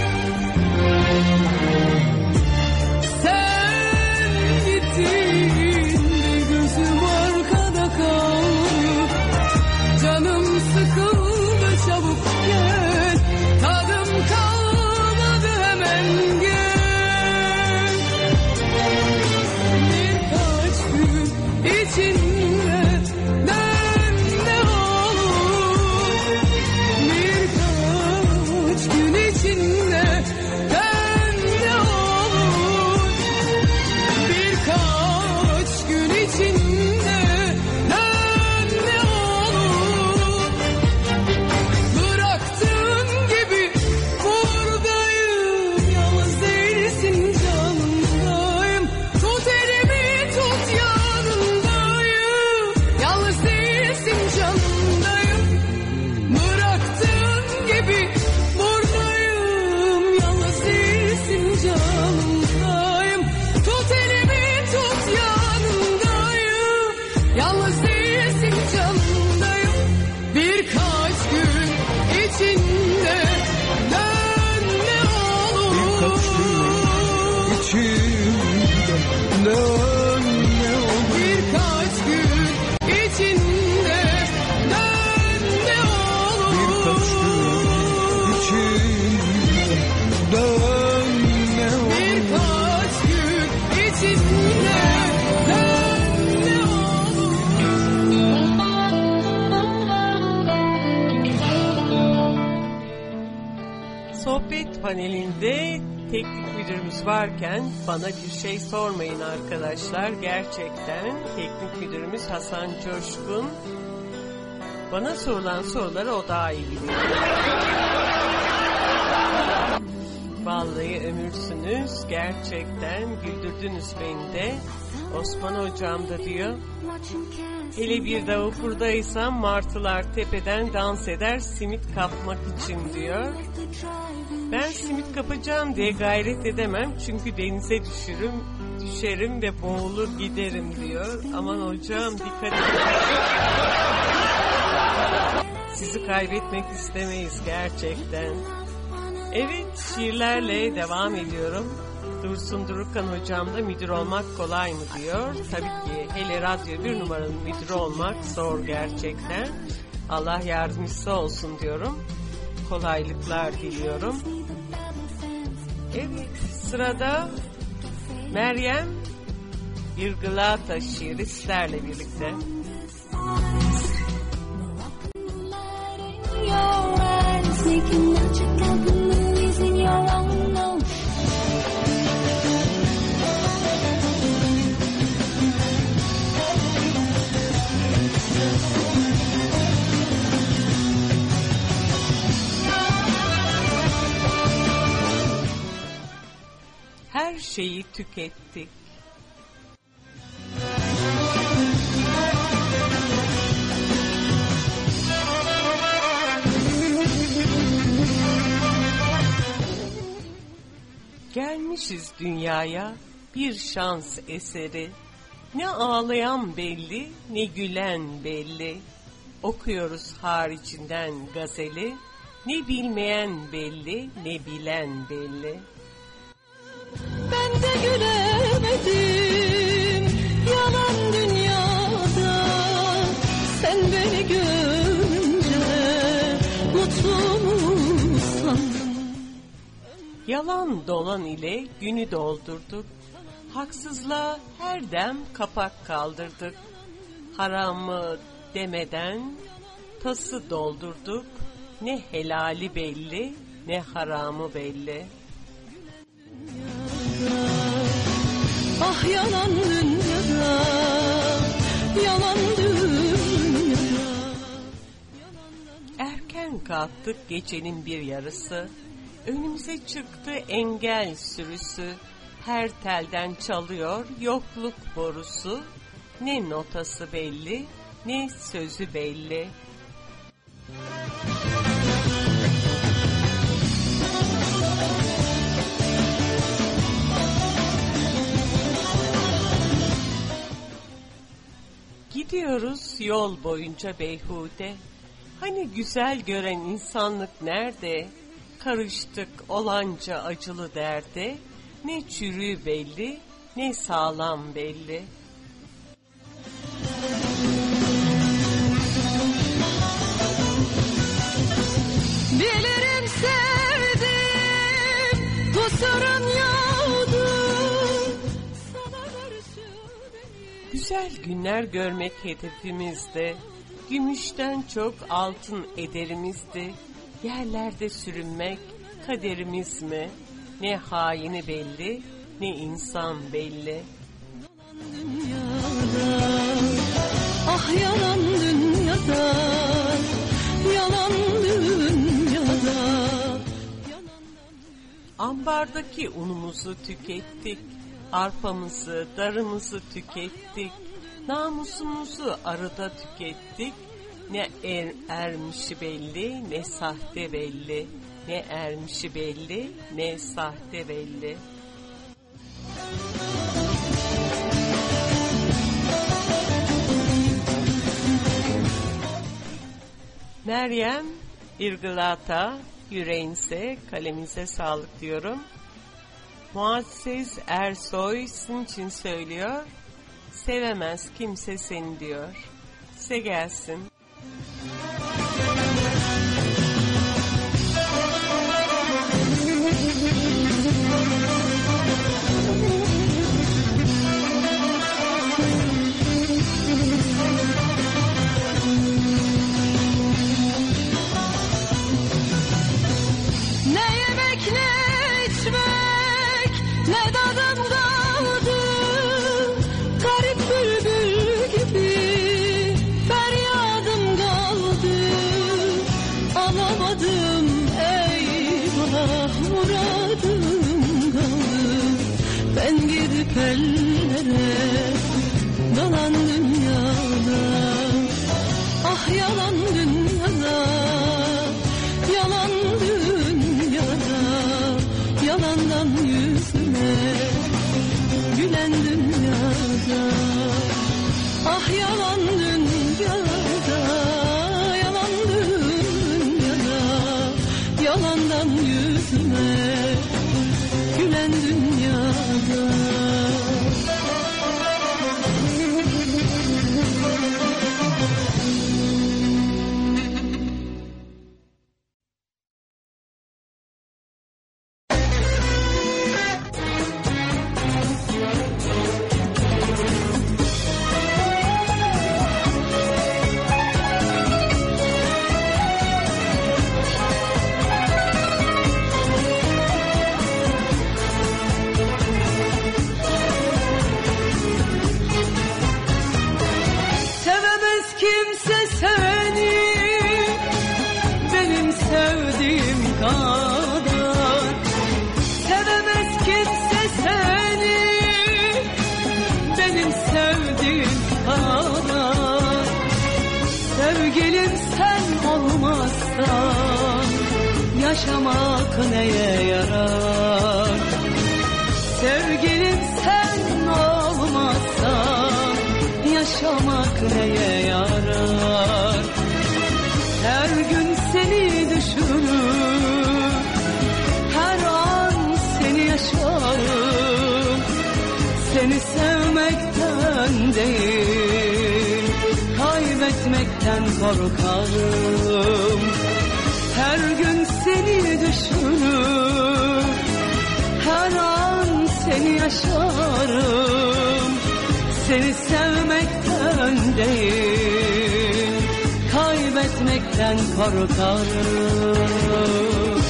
Sen gittin gözüm arkada kaldı. Canım sıkıldı çabuk gel. Tadım kalmadı hemen gel. Birkaç gün içinde dön ne olur. Birkaç gün içinde dön ne olur. Birkaç gün içinde dön ne olur. Bıraktığın gibi buradayım. Yalnız değilsin canımdayım. Tut elimi tut yanındayım. Yalnız değilsin canımdayım. Bıraktığın gibi buradayım. Yalnız değilsin canımdayım. Tut elimi tut yanındayım. Yalnız değilsin canımdayım. Birkaç gün içinde dön ne olur. Birkaç gün içinde dön ne olur. Birkaç gün içinde dön ne olur. Sohbet panelinde teknik müdürümüz varken bana bir şey sormayın arkadaşlar. Gerçekten teknik müdürümüz Hasan Coşkun. Bana sorulan soruları o daha iyi biliyor. Vallahi ömürsünüz. Gerçekten güldürdünüz beni de. Osman hocam da diyor. Hele bir de ukurdaysam martılar tepeden dans eder simit kapmak için diyor. Ben simit kapacağım diye gayret edemem çünkü denize düşürüm, düşerim ve boğulur giderim diyor. Aman hocam dikkat edin. Sizi kaybetmek istemeyiz gerçekten. Evet, şiirlerle devam ediyorum. Dursun Durukkan hocam da müdür olmak kolay mı diyor. Tabii ki hele radyo bir numaranın müdürü olmak zor gerçekten. Allah yardımcısı olsun diyorum. Kolaylıklar diliyorum. Evet, sırada Meryem bir Gılata şiiri sizlerle birlikte. Her şeyi tükettik. Gelmişiz dünyaya bir şans eseri. Ne ağlayan belli, ne gülen belli. Okuyoruz haricinden gazeli. Ne bilmeyen belli, ne bilen belli. Ben de gülemedim yalan dünyada. Sen beni görünce mutlu mu sandın? Yalan dolan ile günü doldurduk. Haksızlığa her dem kapak kaldırdık. Haramı demeden tası doldurduk. Ne helali belli, ne haramı belli. Ah yalan dünyada, yalan dünyada. Erken kalktık gecenin bir yarısı. Önümüze çıktı engel sürüsü. Her telden çalıyor yokluk borusu. Ne notası belli, ne sözü belli. Gidiyoruz yol boyunca beyhude. Hani güzel gören insanlık nerede? Karıştık olanca acılı derde. Ne çürüğü belli, ne sağlam belli. Bilirim sevdim, kusurum yoktu. Güzel günler görmek hedefimizde. Gümüşten çok altın ederimizdi. Yerlerde sürünmek kaderimiz mi? Ne haini belli, ne insan belli. Dünyada, ah yalan dünyada, yalan dünyada. Ambardaki unumuzu tükettik, arpamızı, darımızı tükettik, namusumuzu arıda tükettik. Ne er, ermişi belli, ne sahte belli, ne ermişi belli, ne sahte belli. Meryem İrgılata, yüreğinize, kalemize sağlık diyorum. Muazzez Ersoy sizin için söylüyor. Sevemez kimse seni diyor. Size gelsin. Ne yemek ne içmek ne dadım kaldı. Garip bülbül gibi feryadım kaldı. Alamadım eyvah muradım kaldı. Ben gidip ellere dalan dünyada. Ah yalan dünyada, yalan dünyada, yalandan yüzüme gülen dünyada. Ah yalan dünyada, yalan dünyada, yalandan yüzüme gülen dünyada. Sevemez kimse seni benim sevdiğim kadar. Sevemez kimse seni benim sevdiğim kadar. Sevgilim sen olmazsan yaşamak neye yarar? Sevgilim sen olmazsan yaşamak neye yarar? Her gün seni düşünür, her an seni yaşarım. Seni sevmekten değil, kaybetmekten korkarım. Her gün seni düşünür, her an seni yaşarım. Seni sevmekten değil, kaybetmekten korkarım.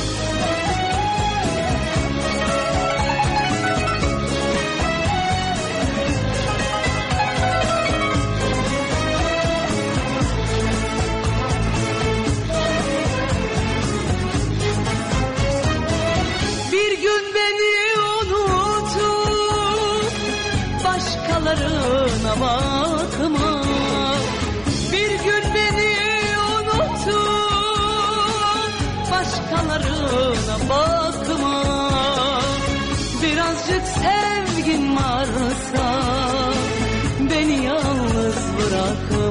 Bir gün beni unutup başkalarına bakma. Bir gün beni unutup başkalarına bakma. Birazcık sevgin varsa beni yalnız bırakma.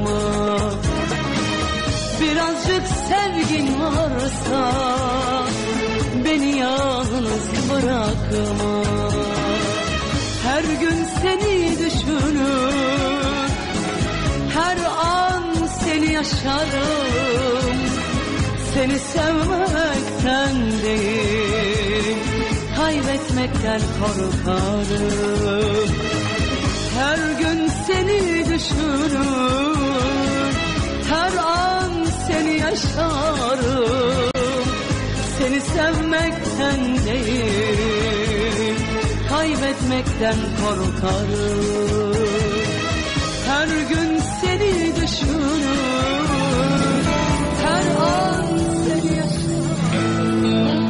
sevgin varsa beni yalnız bırakma. Her gün seni düşünür, her an seni yaşarım. Seni sevmekten değil, kaybetmekten korkarım. Her gün seni düşünür, her an seni yaşarım. Seni sevmekten değil, kaybetmekten korkarım. Her gün seni düşünür, her an seni yaşarım.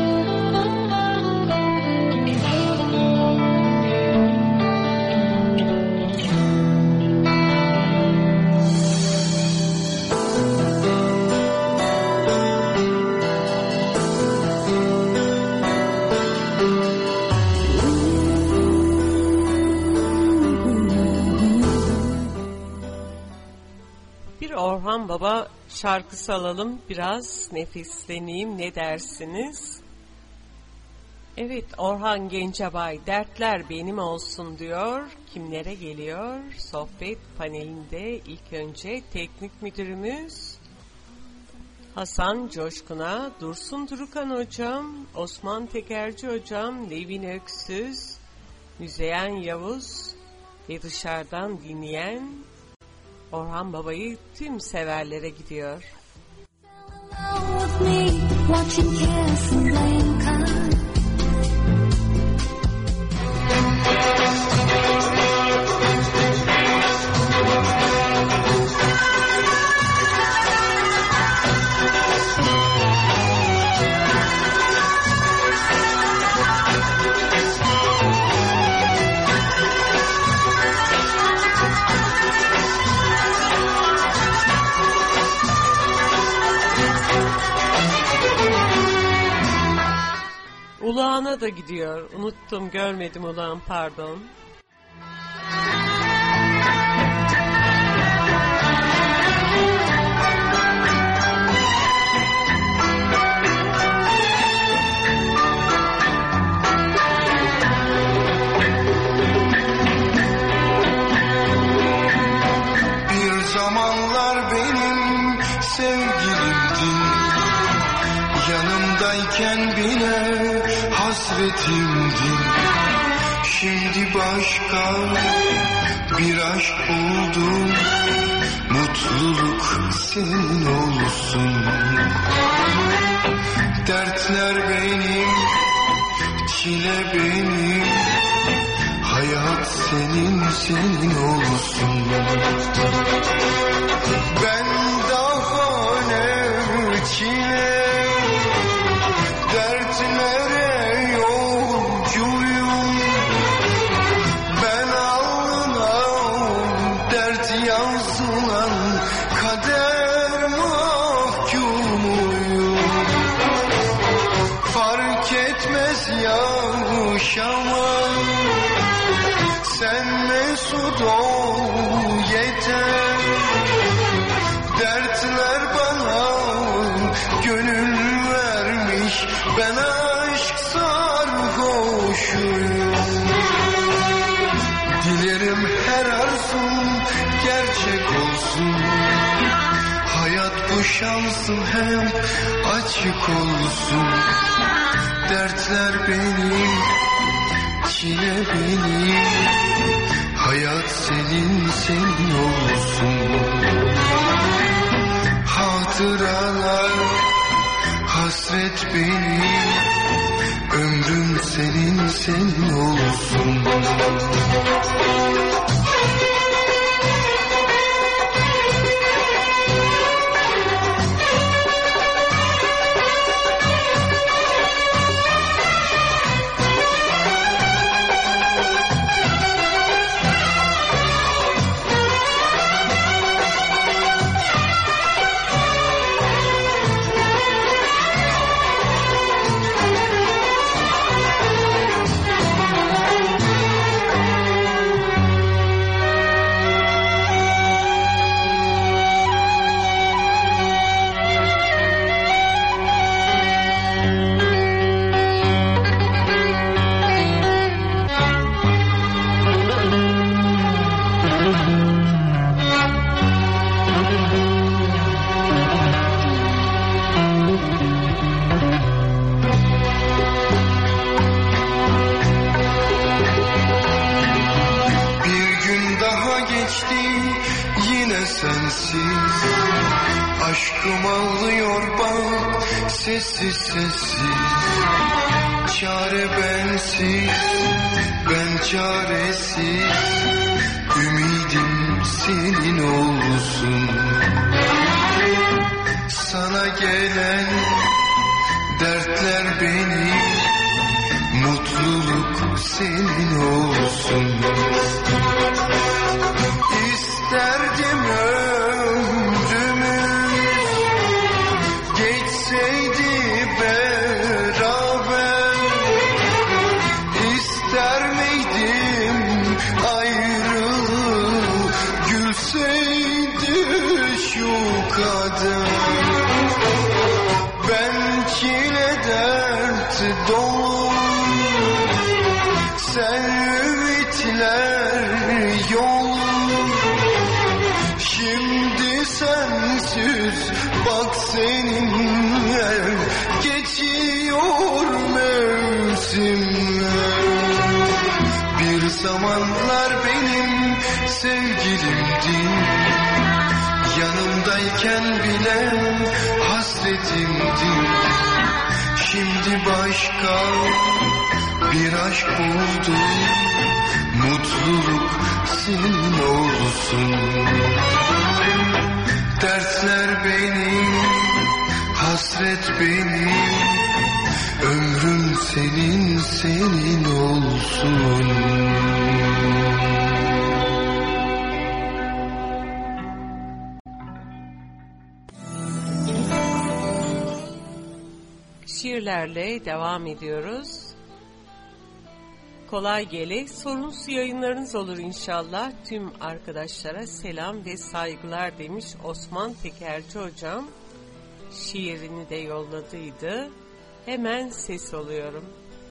Orhan Baba şarkısı alalım, biraz nefisleneyim, ne dersiniz? Evet, Orhan Gencebay, dertler benim olsun diyor. Kimlere geliyor? Sohbet panelinde ilk önce teknik müdürümüz Hasan Coşkun'a, Dursun Durukan hocam, Osman Tekerci hocam, Nevin Öksüz, Müzeyyen Yavuz ve dışarıdan dinleyen Orhan Baba'yı tüm severlere gidiyor. Ulağan'a da gidiyor. Unuttum, görmedim Ulağan, pardon. Bir zamanlar benim sevgilimdin, yanımdayken bile hasretimdin. Şimdi başka bir aşk buldum, mutluluk senin olsun. Dertler benim, çile benim, hayat senin, senin olsun. Ben daha ne çile, dertlere yolcuyum. Ben alnına dert yazılan kader mahkumuyum. Fark etmez yaşamak, sen mesut ol yeter. Dertler bana gönül vermiş, ben aşk sarhoşuyum. Dilerim her arzum gerçek olsun, hayat bu şansım hep açık olsun. Dertler benim, çile benim, hayat senin, senin olsun. Hatıralar, hasret benim, ömrüm senin, senin olsun. sessiz sessiz, çare bensiz, ben çaresiz, ümidim senin olsun. Sana gelen dertler benim, mutluluk senin olsun. İsterdim ömrümüz geçseydi beraber, İster miydim ayrılık gülseydi şu kader. Ben çile dert dolu, sen ümitler yolu. Şimdi sensiz bak seninle geçiyor mevsimler. Bir zamanlar benim sevgilimdin, yanımdayken bile hasretimdin. Şimdi başka bir aşk buldum, mutluluk senin olsun. Dertler benim, hasret benim, ömrüm senin, senin olsun. Şiirlerle devam ediyoruz. Kolay gele, sorunsuz yayınlarınız olur inşallah. Tüm arkadaşlara selam ve saygılar demiş Osman Tekerci hocam. Şiirini de yolladıydı. Hemen ses oluyorum.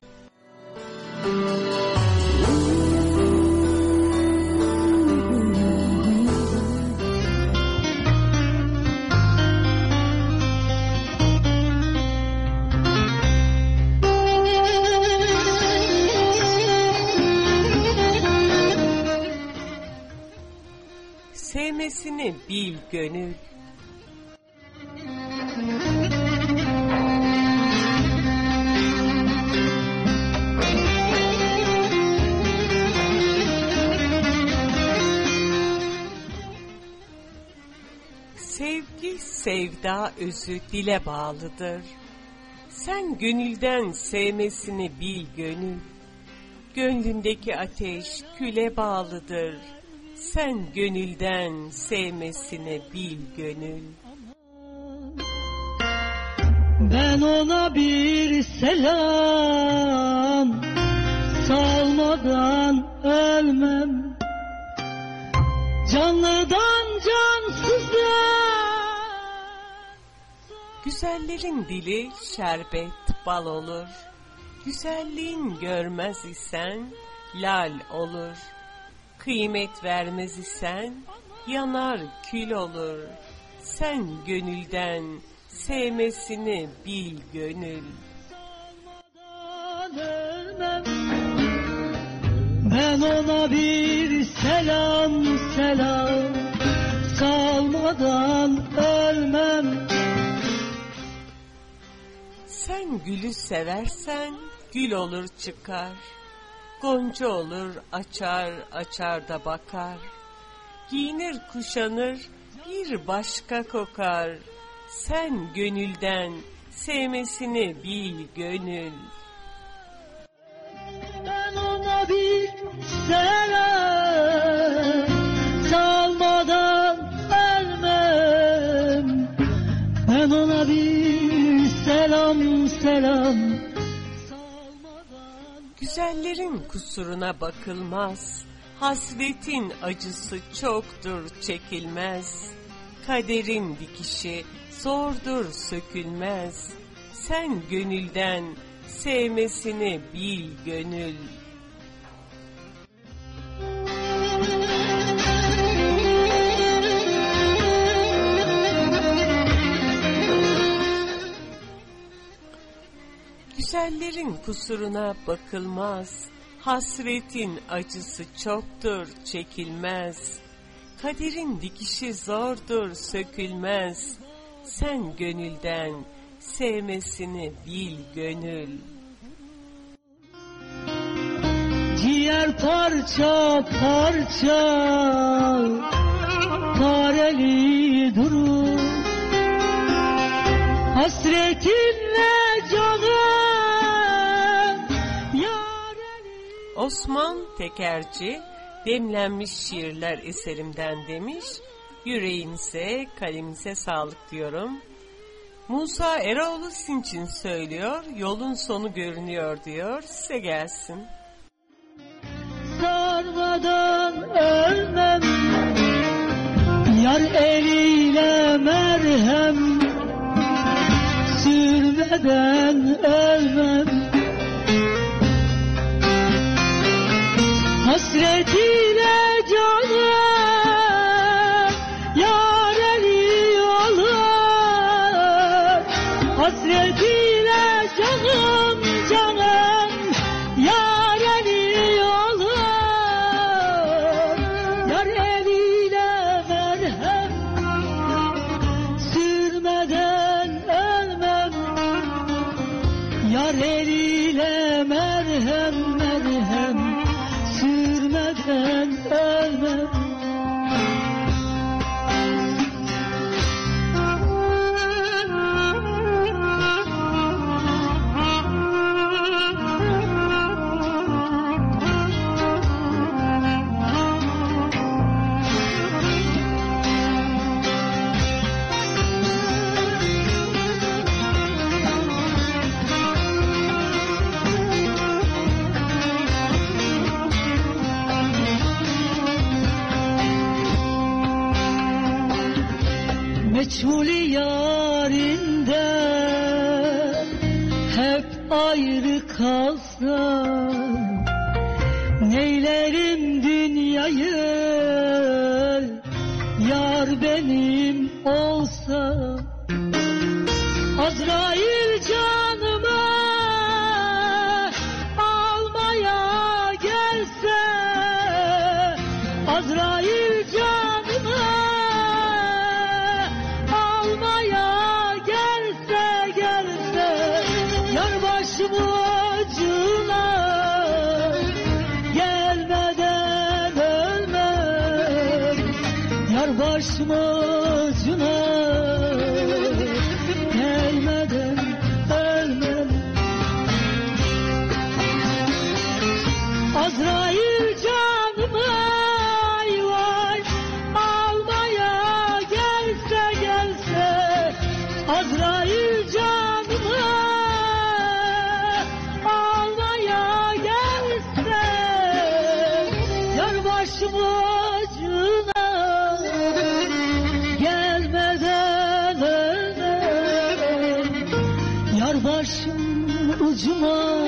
Sevmesini bil gönül. Sevgi sevda özü dile bağlıdır. Sen gönülden sevmesini bil gönül. Gönlündeki ateş küle bağlıdır. Sen gönülden sevmesini bil gönül. Ben ona bir selam salmadan ölmem. Canlıdan cansıza. Güzellerin dili şerbet bal olur. Güzelliğin görmez isen lal olur. Kıymet vermez isen yanar kül olur. Sen gönülden sevmesini bil gönül. Ben ona bir selam selam salmadan ölmem. Sen gülü seversen gül olur çıkar. Gonca olur açar açar da bakar. Giyinir kuşanır bir başka kokar. Sen gönülden sevmesini bil gönül. Ben ona bir selam salmadan ölmem. Ben ona bir selam selam. Güzellerin kusuruna bakılmaz. Hasretin acısı çoktur çekilmez. Kaderin dikişi zordur sökülmez. Sen gönülden sevmesini bil gönül. Güzellerin kusuruna bakılmaz. Hasretin acısı çoktur çekilmez. Kaderin dikişi zordur sökülmez. Sen gönülden sevmesini bil gönül. Ciğer parça parça pareli durur, hasretinle canım yareli. Osman Tekerci demlenmiş şiirler eserimden demiş. Yüreğinize, kalemize sağlık diyorum. Musa Eroğlu sizin için söylüyor. Yolun sonu görünüyor diyor. Size gelsin. Sarmadan ölmem, yar eliyle merhem, sürmeden ölmem, hasretiyle canım yar eli olur, hasretiyle canım canım yar eli olur, yar eliyle merhem, sürmeden ölmem, yar eliyle merhem merhem, sürmeden ölmem. Meçhul yarinde hep ayrı kalsam, neylerim dünyayı yar benim olsa, Azrail canımı almaya gelse, Azrail canımı almaya gelse gelse, yar başımı acına gelmeden ölmem, yar başımı acına gelmeden ölmem. Azrail canımı ay vay almaya gelse gelse, Azrail canımı almaya gelse, yar başımı acına gelmeden ölmem, yar başım ucuma.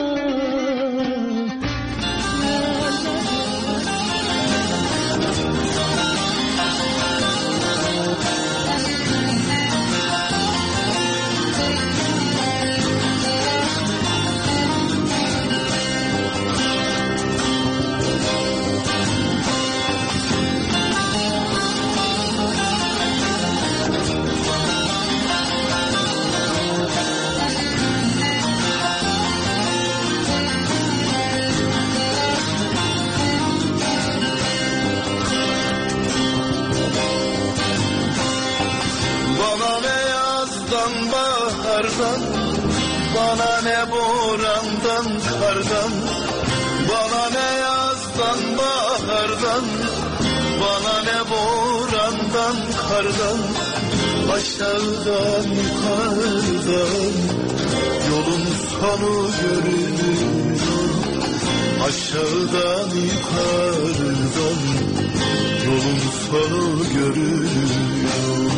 Bana ne borandan kardan, bana ne yazdan bahardan, bana ne borandan kardan, aşağıdan yukarıdan yolun sonu görünüyor, aşağıdan yukarıdan yolun sonu görünüyor.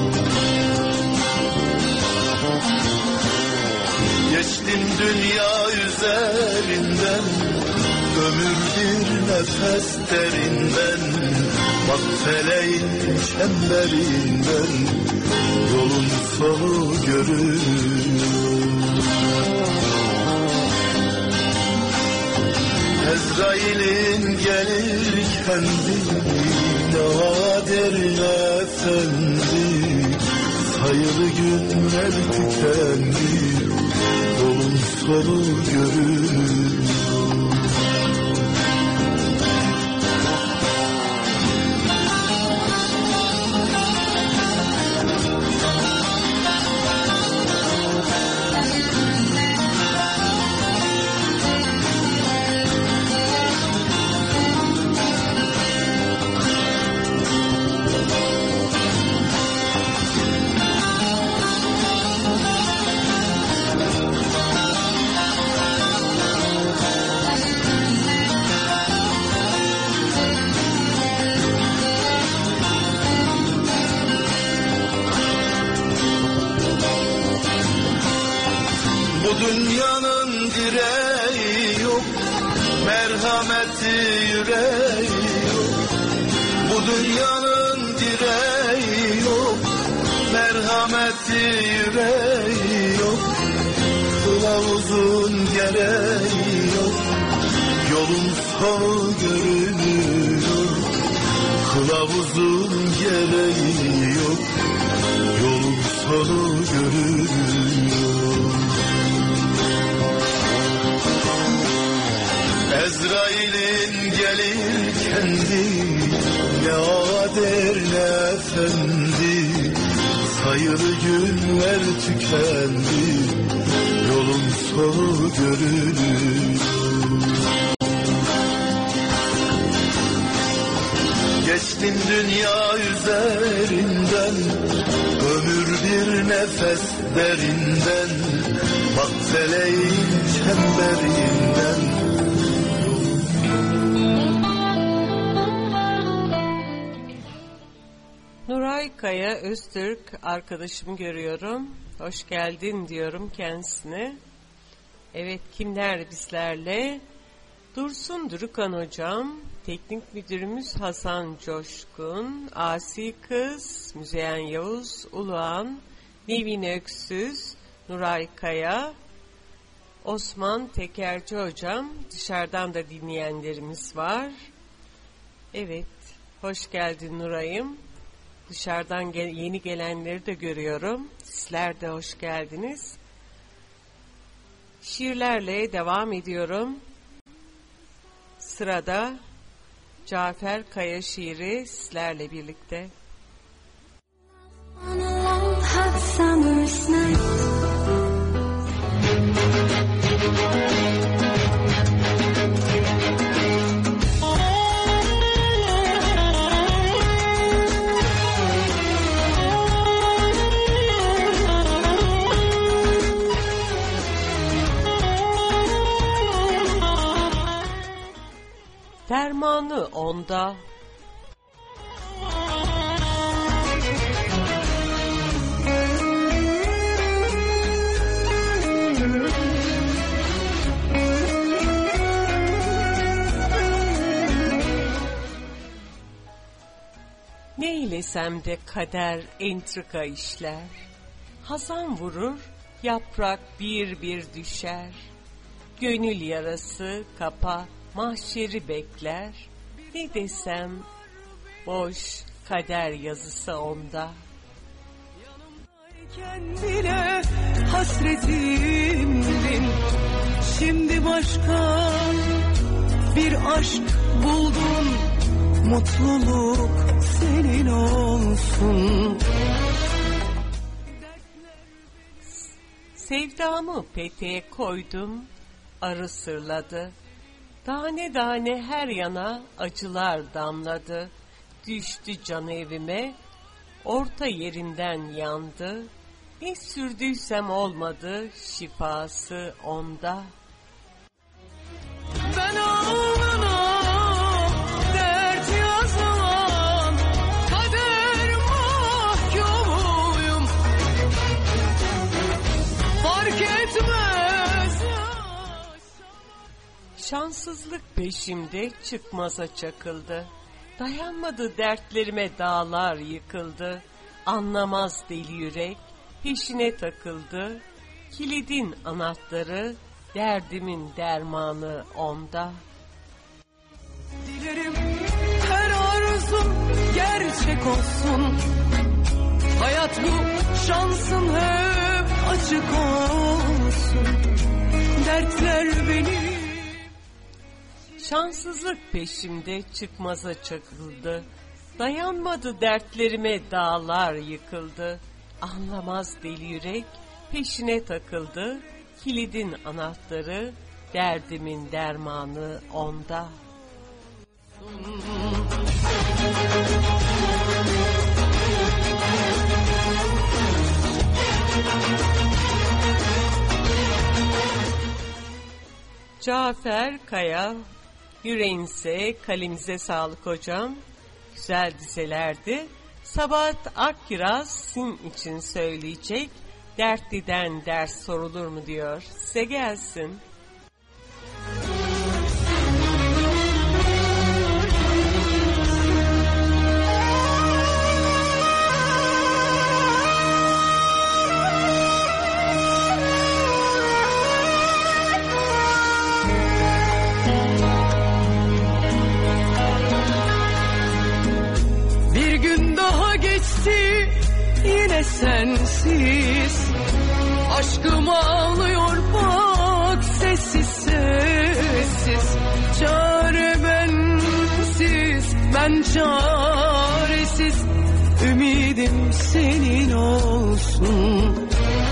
Geçtim dünya üzerinden, ömür bir nefes derinden, bak feleğin çemberinden yolun sonu görünüyor. Ezrail'in gelirken ne vadir efendi, sayılı günler tükendi, sonu görünüyor. Dünyanın direği yok, merhameti yüreği yok. Bu dünyanın direği yok, merhameti yüreği yok. Kılavuzun gereği yok, yolun sonu görünüyor. Kılavuzun gereği yok, yolun sonu görünüyor. Ezrail'in gelir kendi, ne ader ne efendi. Sayılı günler tükendi, yolun sonu görünür. Geçtim dünya üzerinden, ömür bir nefes derinden. Bak feleğin çemberinden. Nuray Kaya Öztürk arkadaşımı görüyorum. Hoş geldin diyorum kendisine. Evet, kimler bizlerle? Dursun Durukan hocam, teknik müdürümüz Hasan Coşkun, Asi Kız, Müzeyyen Yavuz, Uluğan, Nevin Öksüz, Nuray Kaya, Osman Tekerci hocam, dışarıdan da dinleyenlerimiz var. Evet, hoş geldin Nuray'ım. Dışarıdan gel- yeni gelenleri de görüyorum. Sizler de hoş geldiniz. Şiirlerle devam ediyorum. Sırada Cafer Kaya şiiri sizlerle birlikte. On a long hot summer's night, Dermanı onda, neylesem de kader entrika işler. Hazan vurur, yaprak bir bir düşer. Gönül yarası kapa, mahşeri bekler. Ne desem boş, kader yazısı onda. Kendine hasretimdin, şimdi başka bir aşk buldun. Mutluluk senin olsun. Sevdamı peteğe koydum, arı sırladı. Tane tane her yana acılar damladı. Düştü can evime, orta yerinden yandı. Ne sürdüysem olmadı, şifası onda. Ben alnına dert yazan kader mahkumuyum. Fark etmez. Şanssızlık peşimde çıkmaza çakıldı. Dayanmadı dertlerime, dağlar yıkıldı. Anlamaz deli yürek, peşine takıldı. Kilidin anahtarı, derdimin dermanı onda. Dilerim her arzum gerçek olsun. Hayat bu, şansın hep açık olsun. Şanssızlık peşimde çıkmaza çakıldı. Dayanmadı dertlerime dağlar yıkıldı. Anlamaz deli yürek peşine takıldı. Kilidin anahtarı, derdimin dermanı onda. Cafer Kaya, yüreğinize, kalemize sağlık hocam. Güzel dizelerdi. Sabahat Akkiraz sizin için söyleyecek. Dertliden ders sorulur mu diyor. Size gelsin. Bir gün daha geçti yine sensiz. Aşkım ağlıyor bak sessiz sessiz. Çare bensiz, ben çaresiz. Ümidim senin olsun.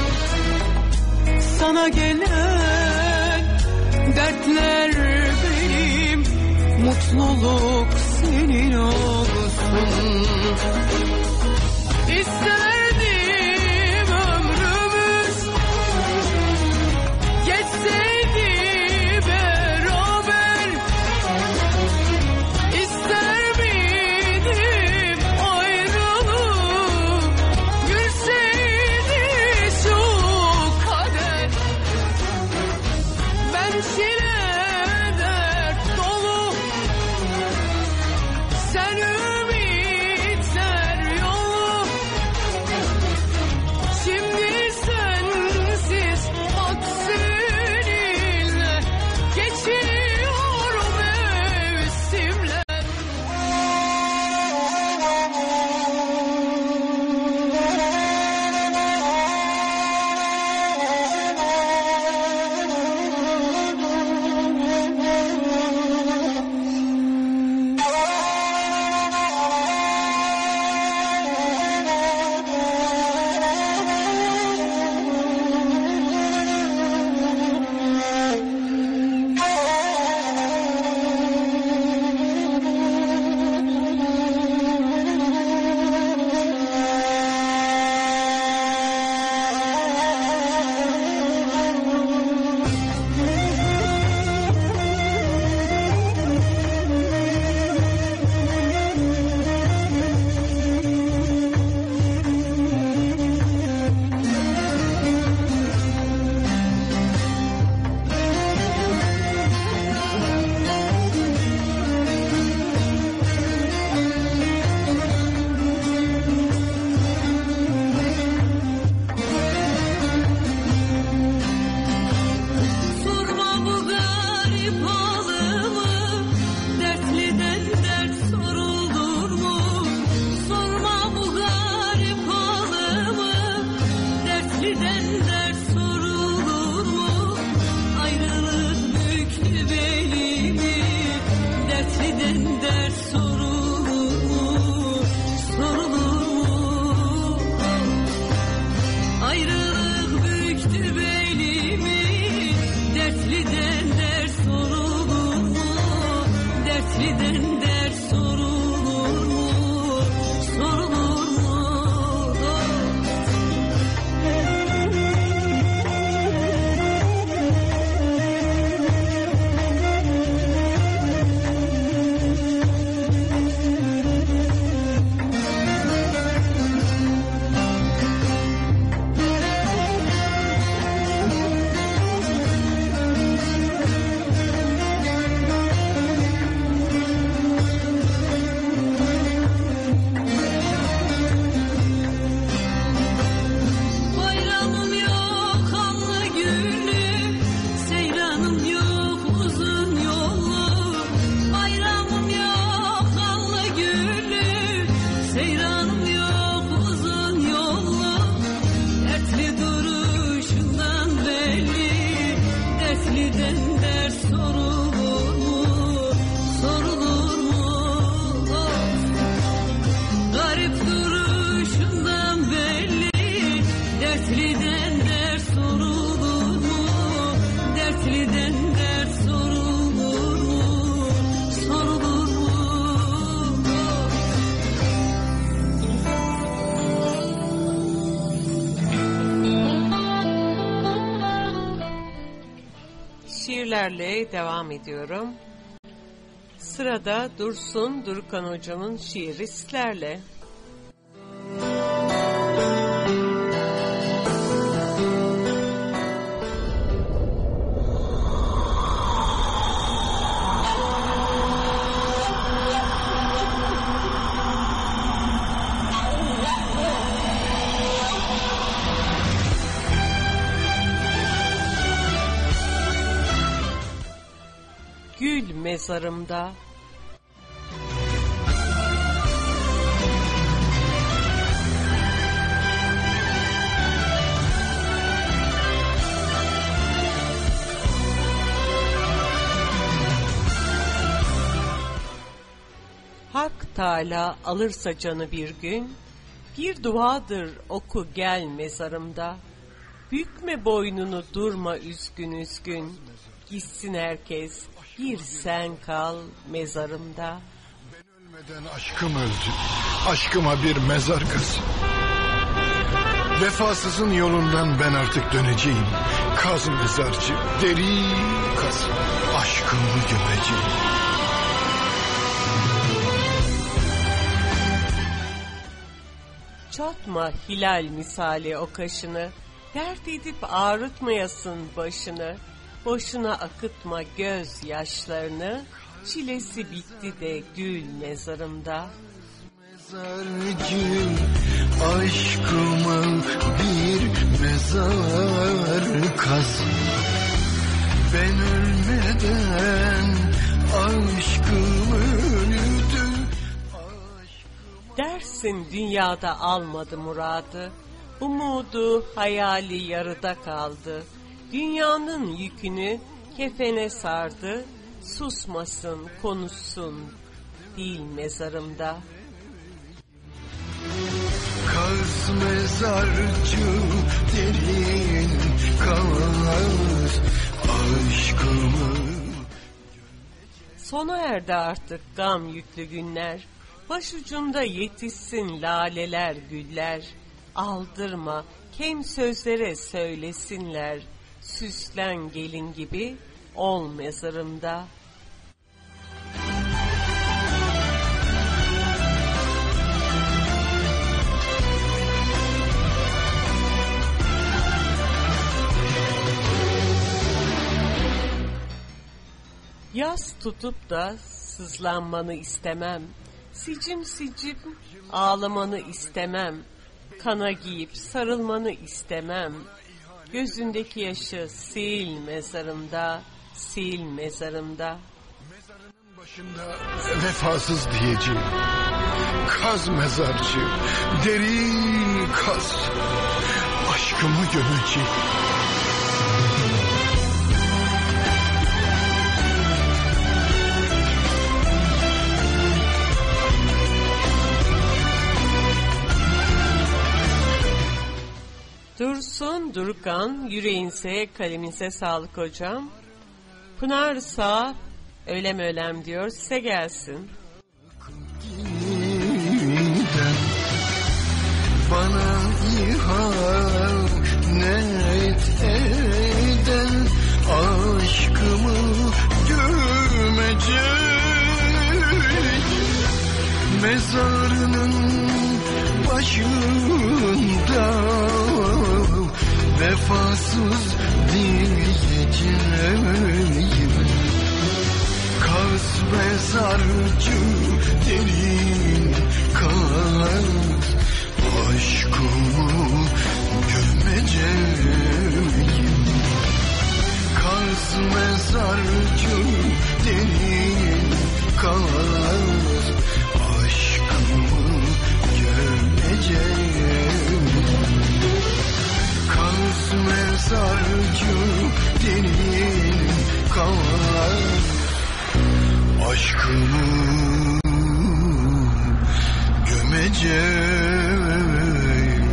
Sana gelen dertler benim, mutluluk senin olsun. İsterdim ömrümüz geçseydi beraber. İster miydim ayrılık gülseydi şu kader. Ben çile dert dolu, sen ümitler yolu. Şimdi sensiz bak seninle geçiyor mevsimler. Sorma bu garip halımı, dertliden dert sorulur mu? Sorma bu garip halımı, dertliden dert sorulur mu? Ayrılık büktü belimi, dertliden dert sorulur mu? Sorulur mu? Ayrılık büktü belimi, dertliden dert sorulur mu? Dertliden dert sorulur mu? Sorulur mu? şiirlerle devam ediyorum. Sırada Dursun Durkan hocamın şiiri sizlerle. Gül mezarımda. Hak Teâlâ alırsa canı bir gün, bir duadır oku gel mezarımda. Bükme boynunu durma üzgün üzgün, gitsin herkes, bir sen kal mezarımda. Ben ölmeden aşkım öldü, aşkıma bir mezar kaz. Vefasızın yolundan ben artık döneceğim. Kaz mezarcı, derin kaz, aşkımı gömeceğim. Çatma hilal misali o kaşını, dert edip ağrıtmayasın başını. Boşuna akıtma göz yaşlarını, çilesi bitti de gül mezarımda. Mezarcı, aşkıma bir mezar kaz. Ben ölmeden aşkım öldü. Dersin dünyada almadı muradı, umudu hayali yarıda kaldı. Dünyanın yükünü kefene sardı, susmasın konuşsun dil mezarımda. Kaz mezarcı, derin kaz aşkımı. Sona erdi artık gam yüklü günler, başucunda yetişsin laleler güller. Aldırma kem sözlere söylesinler, süslen gelin gibi ol mezarımda. Yas tutup da sızlanmanı istemem, sicim sicim ağlamanı istemem, kana giyip sarılmanı istemem. Gözündeki yaşı sil mezarımda, sil mezarımda. Mezarının başında vefasız diyeceğim. Kaz mezarcı, derin kaz, aşkımı gömeceğim. Dursun Durkan, yüreğinse kaleminize sağlık hocam. Pınar Sağ, ölem ölem diyor, size gelsin. Bana ihanet eden aşkımı gömecek. Mezarının başında vefasız diyeceğim. Kaz mezarcı, derin kaz, aşkımı gömeceğim. Kaz mezarcı, derin kaz, aşkımı gömeceğim. Kaz mezarcı, derin kaz, aşkımı gömeceğim.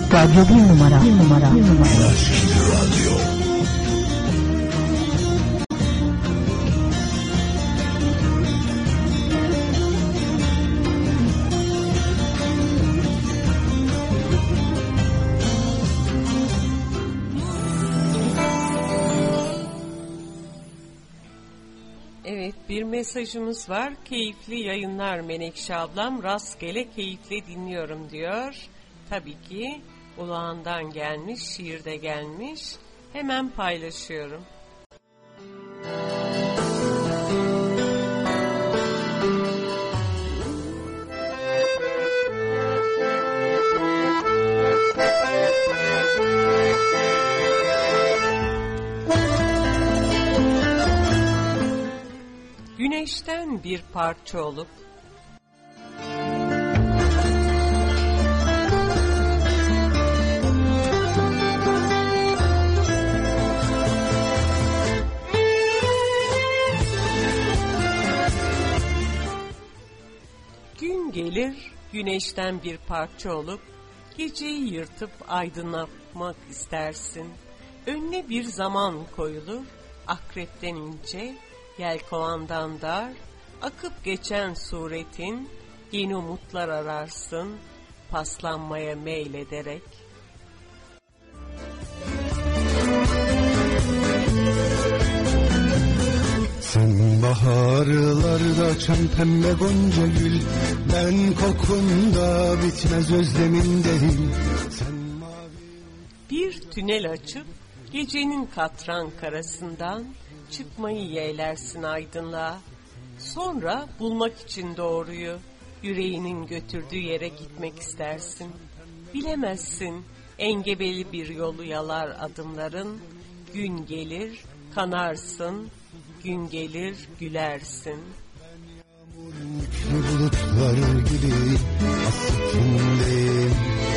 Radyo bir numara, bir numara, bir numara. Radyo. Evet, bir mesajımız var. Keyifli yayınlar Menekşe ablam. Rastgele keyifle dinliyorum diyor. Tabii ki ulağından gelmiş, şiirde gelmiş. Hemen paylaşıyorum. Güneşten bir parça olup gün gelir güneşten bir parça olup geceyi yırtıp aydınlatmak istersin. Önüne bir zaman koyulur, akrepten ince, yelkovandan dar, akıp geçen suretin, yeni umutlar ararsın, paslanmaya meylederek. Sen baharlarda açan pembe gonca gül, ben kokunda bitmez özlemindeyim. Sen mavi... Bir tünel açıp gecenin katran karasından çıkmayı yeğlersin aydınlığa. Sonra bulmak için doğruyu, yüreğinin götürdüğü yere gitmek istersin. Bilemezsin, engebeli bir yolu yalar adımların. Gün gelir, kanarsın, gün gelir, gülersin. Yüklü bulutlar gibi hasretindeyim.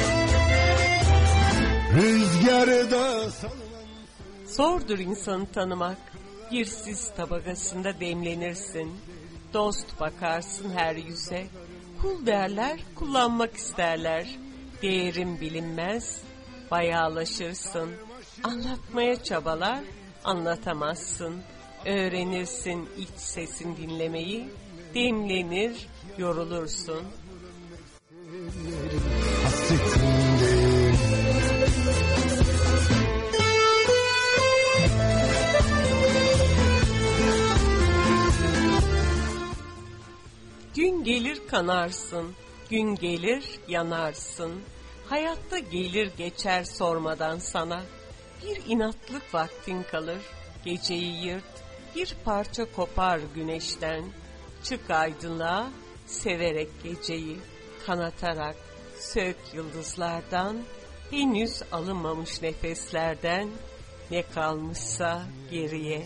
Rüzgarda salınan... Zordur insanı tanımak. Girsiz tabakasında demlenirsin. Dost bakarsın her yüze. Kul derler, kullanmak isterler. Değerin bilinmez, bayağılaşırsın. Anlatmaya çabalar, anlatamazsın. Öğrenirsin iç sesin dinlemeyi. Demlenir, yorulursun. Hasretindeyim. Gün gelir kanarsın, gün gelir yanarsın. Hayatta gelir geçer sormadan sana. Bir inatlık vaktin kalır, geceyi yırt, bir parça kopar güneşten. Çık aydınlığa, severek geceyi, kanatarak sök yıldızlardan. Henüz alınmamış nefeslerden, ne kalmışsa geriye.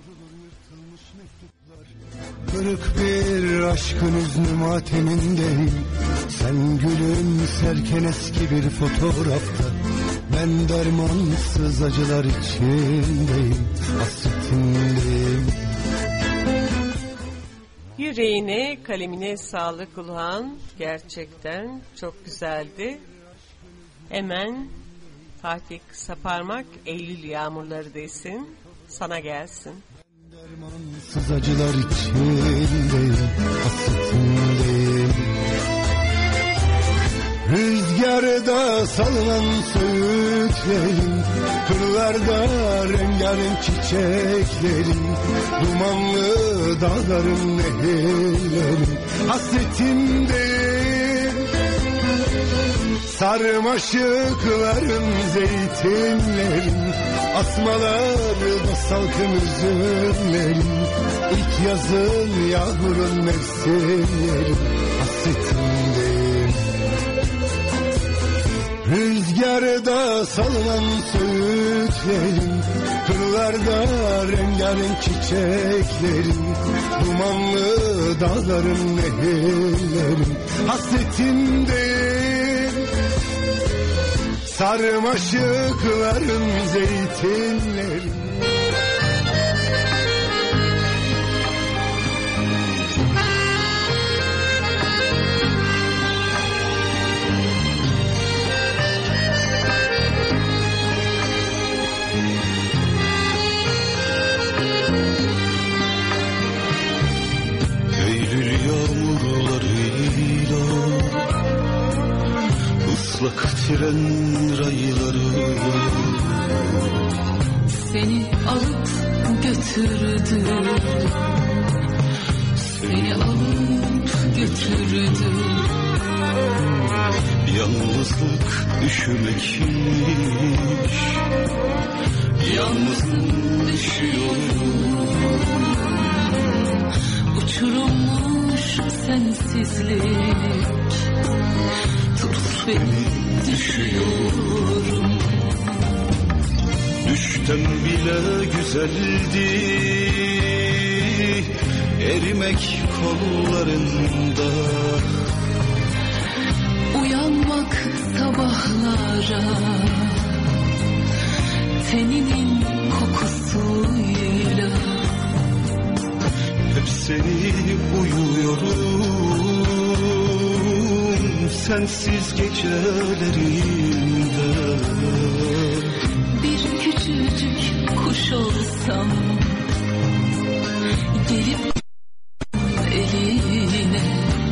Kırık bir aşkın üznü matemindeyim. Sen gülümserken eski bir fotoğrafta, ben dermansız acılar içindeyim, hasretindeyim. Yüreğine, kalemine sağlık Ulhan. Gerçekten çok güzeldi. Hemen Fatih Kısaparmak Eylül yağmurları desin, sana gelsin. Dermansız acılar içindeyim, hasretindeyim. Rüzgarda salınan söğütlerim, kırlarda rengarenk çiçeklerim, dumanlı dağların nehirlerim, hasretindeyim. Sarmaşıkların zeytinlerin, asmalarda salkım üzümlerin, ilk yazın yağmurun mevsimlerin, hasretindeyim. Rüzgarda salınan söğütlerin, kırlarda rengarenk çiçeklerin, dumanlı dağların nehirlerin, hasretindeyim. Sarmaşıkların zeytinlerin. esen rayları. Seni alıp götürdü, seni alıp götürdü. Yalnızlık üşümekmiş, yalnızım düşüyorum. Uçurulmuş sensizlik tut beni, düşüyorum. Düşten bile güzeldi erimek kollarında. Uyanmak sabahlara teninin kokusuyla. Hep seni uyuyorum sensiz gecelerimde. Bir küçücük kuş olsam gelip eline.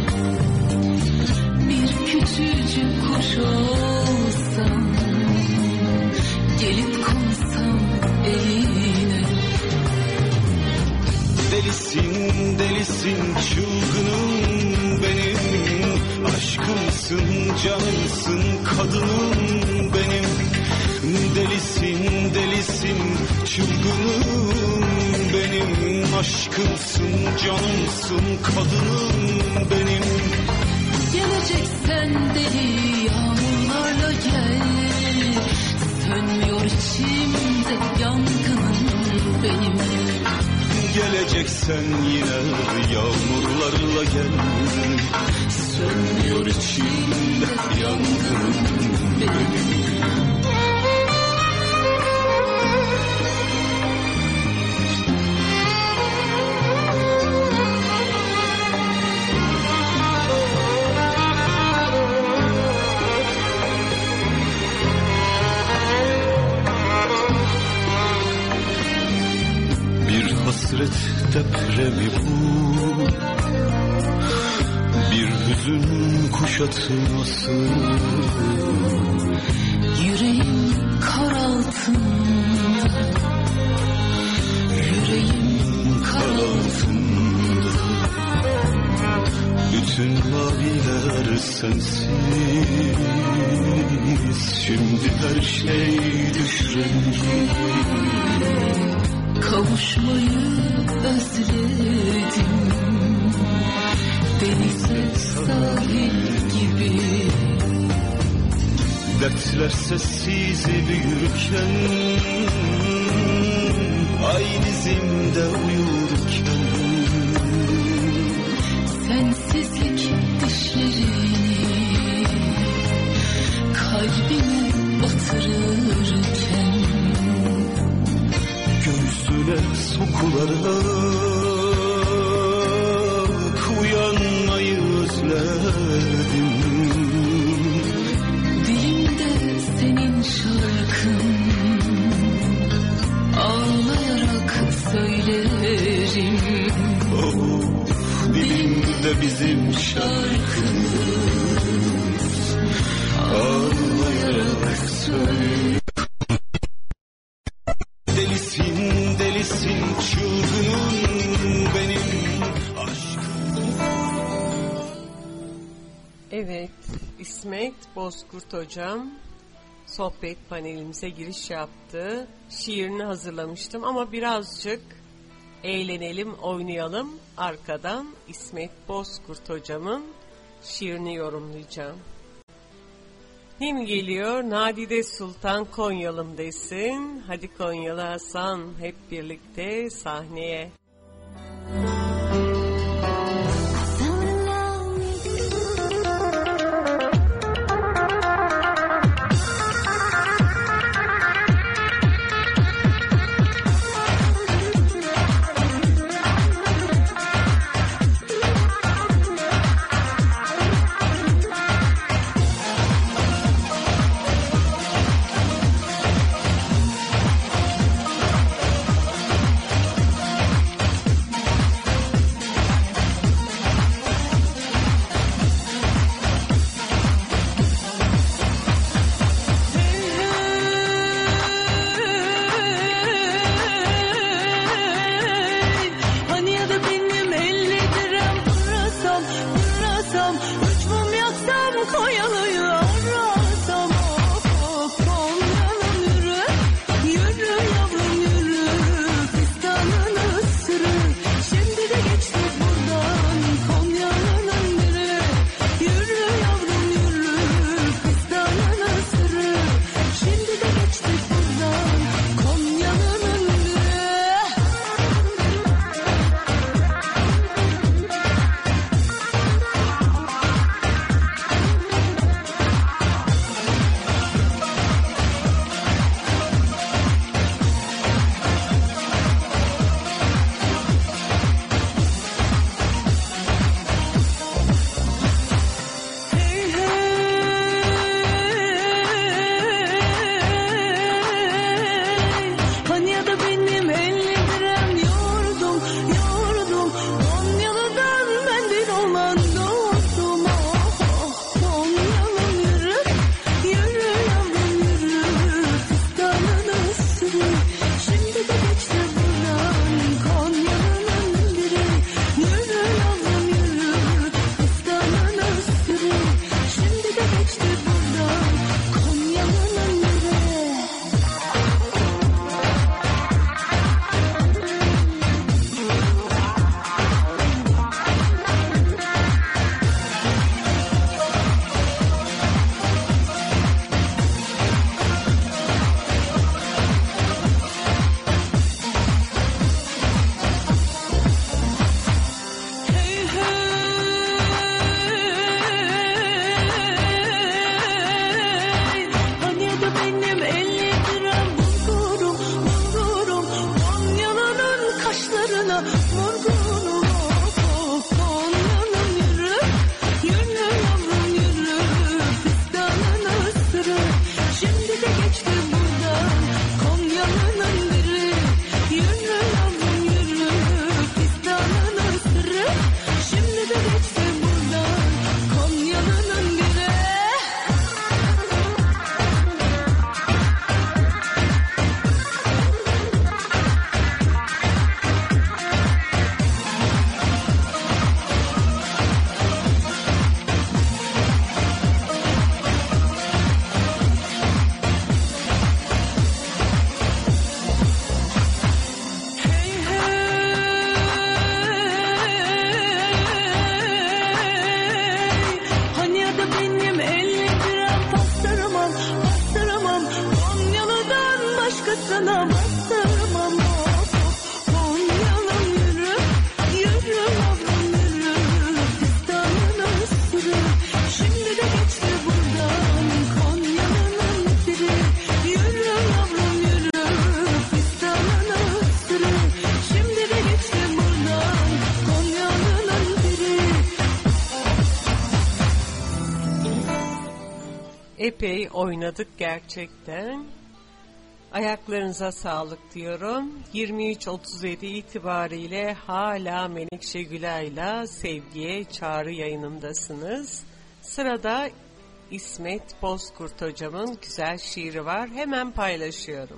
Bir küçücük kuş olsam gelip konsam eline. Delisin delisin çılgınım benim, aşkımsın canımsın kadınım benim. Delisin delisin çılgınım benim, aşkımsın canımsın kadınım benim. Geleceksen deli yağmurlarla gel, sönmüyor içimde yangının benim. Geleceksen yine yağmurlarla gel, sönmüyor içimde yangının benim. Hasret depremi bu, bir hüzün kuşatması. Yüreğim kar altında, yüreğim kar altında. Bütün maviler sensiz, şimdi her şey düşrengi. Kavuşmayı özledim, denize sahil gibi. Dertler sessiz büyürken, ay dizimde uyurken. Sensizlik düşlerini kalbime batırırken. Göğsüne sokularak uyanmayı özledim. Dilimde senin şarkın, ağlayarak söylerim. Of, dilimde bizim şarkımız, ağlayarak söylerim. Delisin, delisin, çılgınım benim aşkım. Evet, İsmet Bozkurt hocam sohbet panelimize giriş yaptı. Şiirini hazırlamıştım ama birazcık eğlenelim, oynayalım. Arkadan İsmet Bozkurt hocamın şiirini yorumlayacağım. Kim geliyor? Nadide Sultan Konyalım desin. Hadi Konyalı Hasan hep birlikte sahneye. dayanamazdım ama Konya'nın yürü, yürü yavrum yürü, fistanını sürü. Şimdi de geçti buradan Konya'nın biri. Yürü yavrum yürü, fistanını sürü. Şimdi de geçti buradan Konya'nın biri. Epey oynadık gerçekten. Ayaklarınıza sağlık diyorum. yirmi üç otuz yedi itibariyle hala Menekşe Gülay'la Sevgiye Çağrı yayınındasınız. Sırada İsmet Bozkurt hocamın güzel şiiri var. Hemen paylaşıyorum.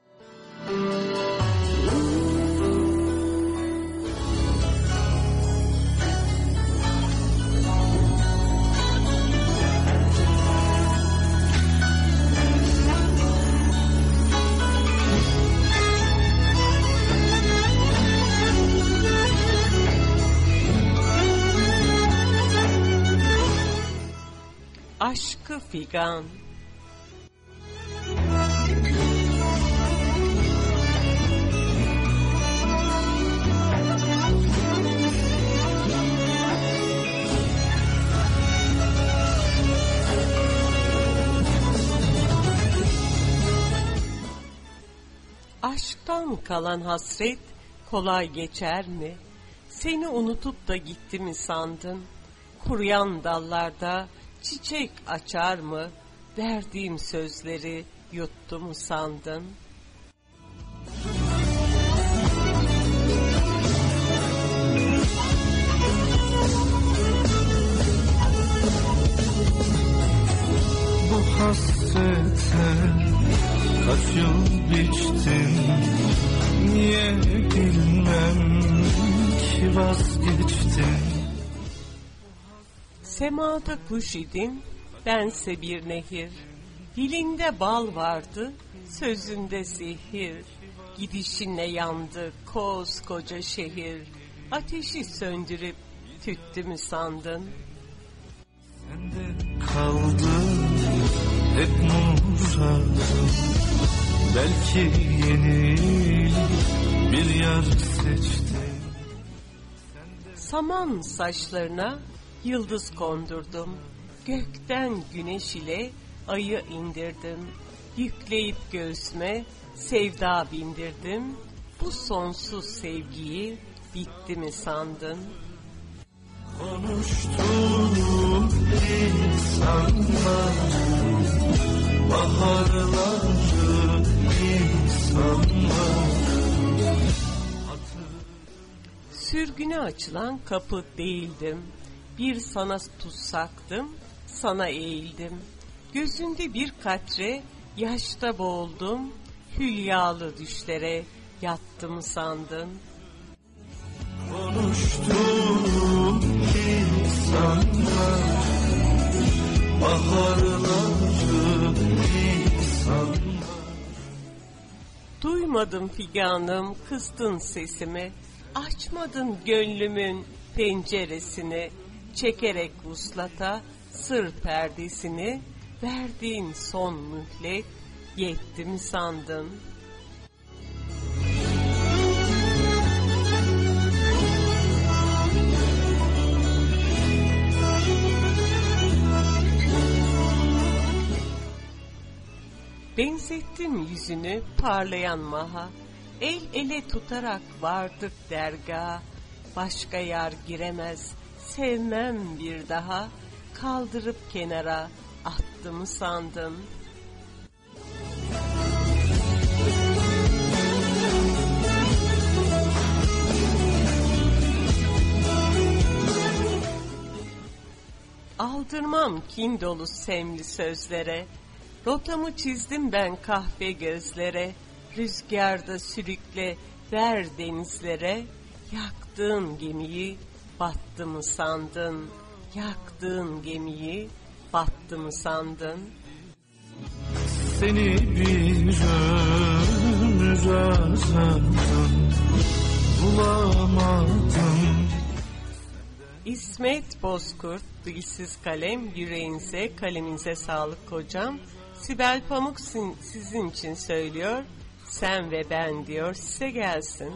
Aşkı figan. Aşktan kalan hasret kolay geçer mi? Seni unutup da gitti mi sandın? Kuruyan dallarda çiçek açar mı? Verdiğim sözleri yuttu mu sandın? Bu hasrete kaç yıl biçtin, niye bilmem ki vazgeçtin. Semada kuş idin, bense bir nehir. Dilinde bal vardı, sözünde zehir. Gidişinle yandı koskoca şehir. Ateşi söndürüp tüttü mü sandın? Sende kaldı hep muradım. Belki yeni bir yar seçtim. Saman saçlarına yıldız kondurdum. Gökten güneş ile ayı indirdim. Yükleyip göğsüme sevda bindirdim. Bu sonsuz sevgiyi bitti mi sandın? Konuştuğum insanlar, baharları insanlar. Sürgüne açılan kapı değildim. Bir sana tutsaktım, sana eğildim. Gözünde bir katre yaşta boğuldum. Hülyalı düşlere yattım sandın. Konuştuğum insanlar, baharları insanlar. Duymadım figanım, kıstın sesimi. Açmadın gönlümün penceresini. Çekerek vuslata sır perdesini. Verdiğin son mühlet yetti mi sandın? Benzettim yüzünü parlayan maha. El ele tutarak vardık dergaha. Başka yar giremez, sevmem bir daha. Kaldırıp kenara attım sandın. Aldırmam kin dolu semli sözlere. Rotamı çizdim ben kahve gözlere. Rüzgarda sürükle ver denizlere. Yaktığın gemiyi battı mı sandın? Yaktığın gemiyi battı mı sandın? Seni bir ömür aradım, bulamadım. İsmet Bozkurt, Dilsiz Kalem, yüreğinize, kaleminize sağlık hocam. Sibel Pamuk sizin için söylüyor. Sen ve ben diyor, size gelsin.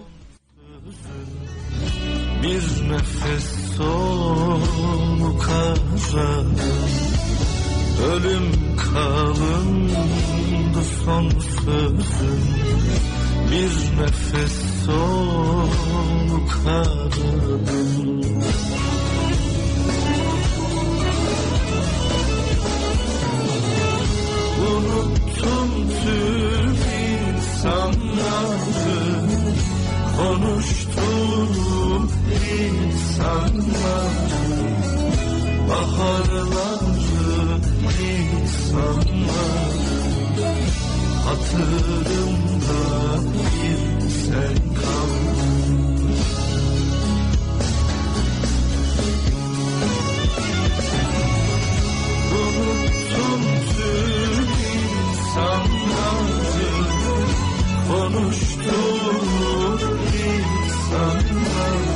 Bir nefes soluk aradım, ölüm kalındı son sözüm. Bir nefes soluk aradım. Unuttum tüm insanları, konuştuğum insanları, baharları, insanları, hatırımda bir sen kaldın. Unuttum tüm insanları, konuştuğum insanları,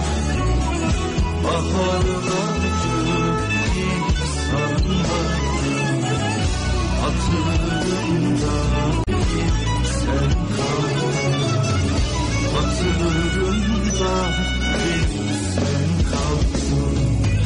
baharları, insanları, hatırımda bir sen kaldın. Hatırımda bir sen kaldın.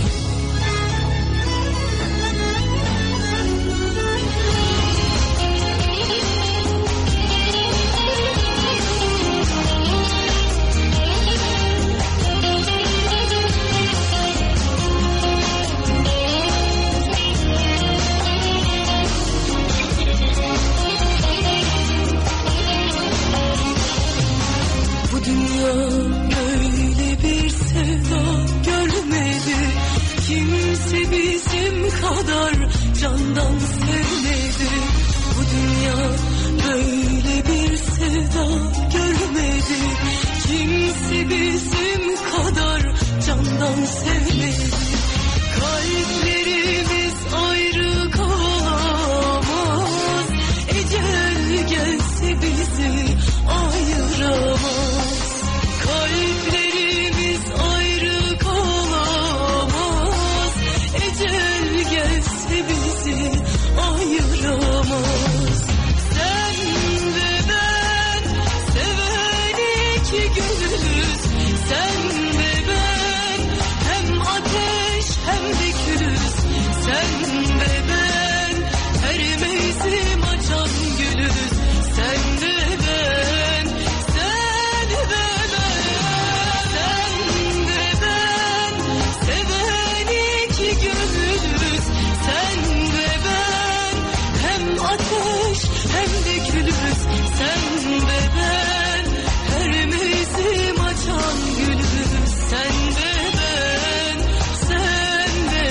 Böyle bir sevda görmedi, kimse bizim kadar candan sevmedi. Bu dünya böyle bir sevda görmedi, kimse bizim kadar candan sevmedi. Kalplerimiz ayrı kalamaz, ecel gelse bizi ayıramaz. Kalplerimiz ayrı kalamaz, ecel gelse bizi ayıramaz. Sen ve ben seven iki gönüllüz, sen ve ben hem ateş hem de külüz. Sen ve ben her mevsim açan gülüz. Sen ve ben, sen ve ben, sen ve ben seven iki gönüllüz. Sen ve ben hem ateş hem de külüz. Sen ve ben her mevsim açan gülüz. Sen ve ben, sen ve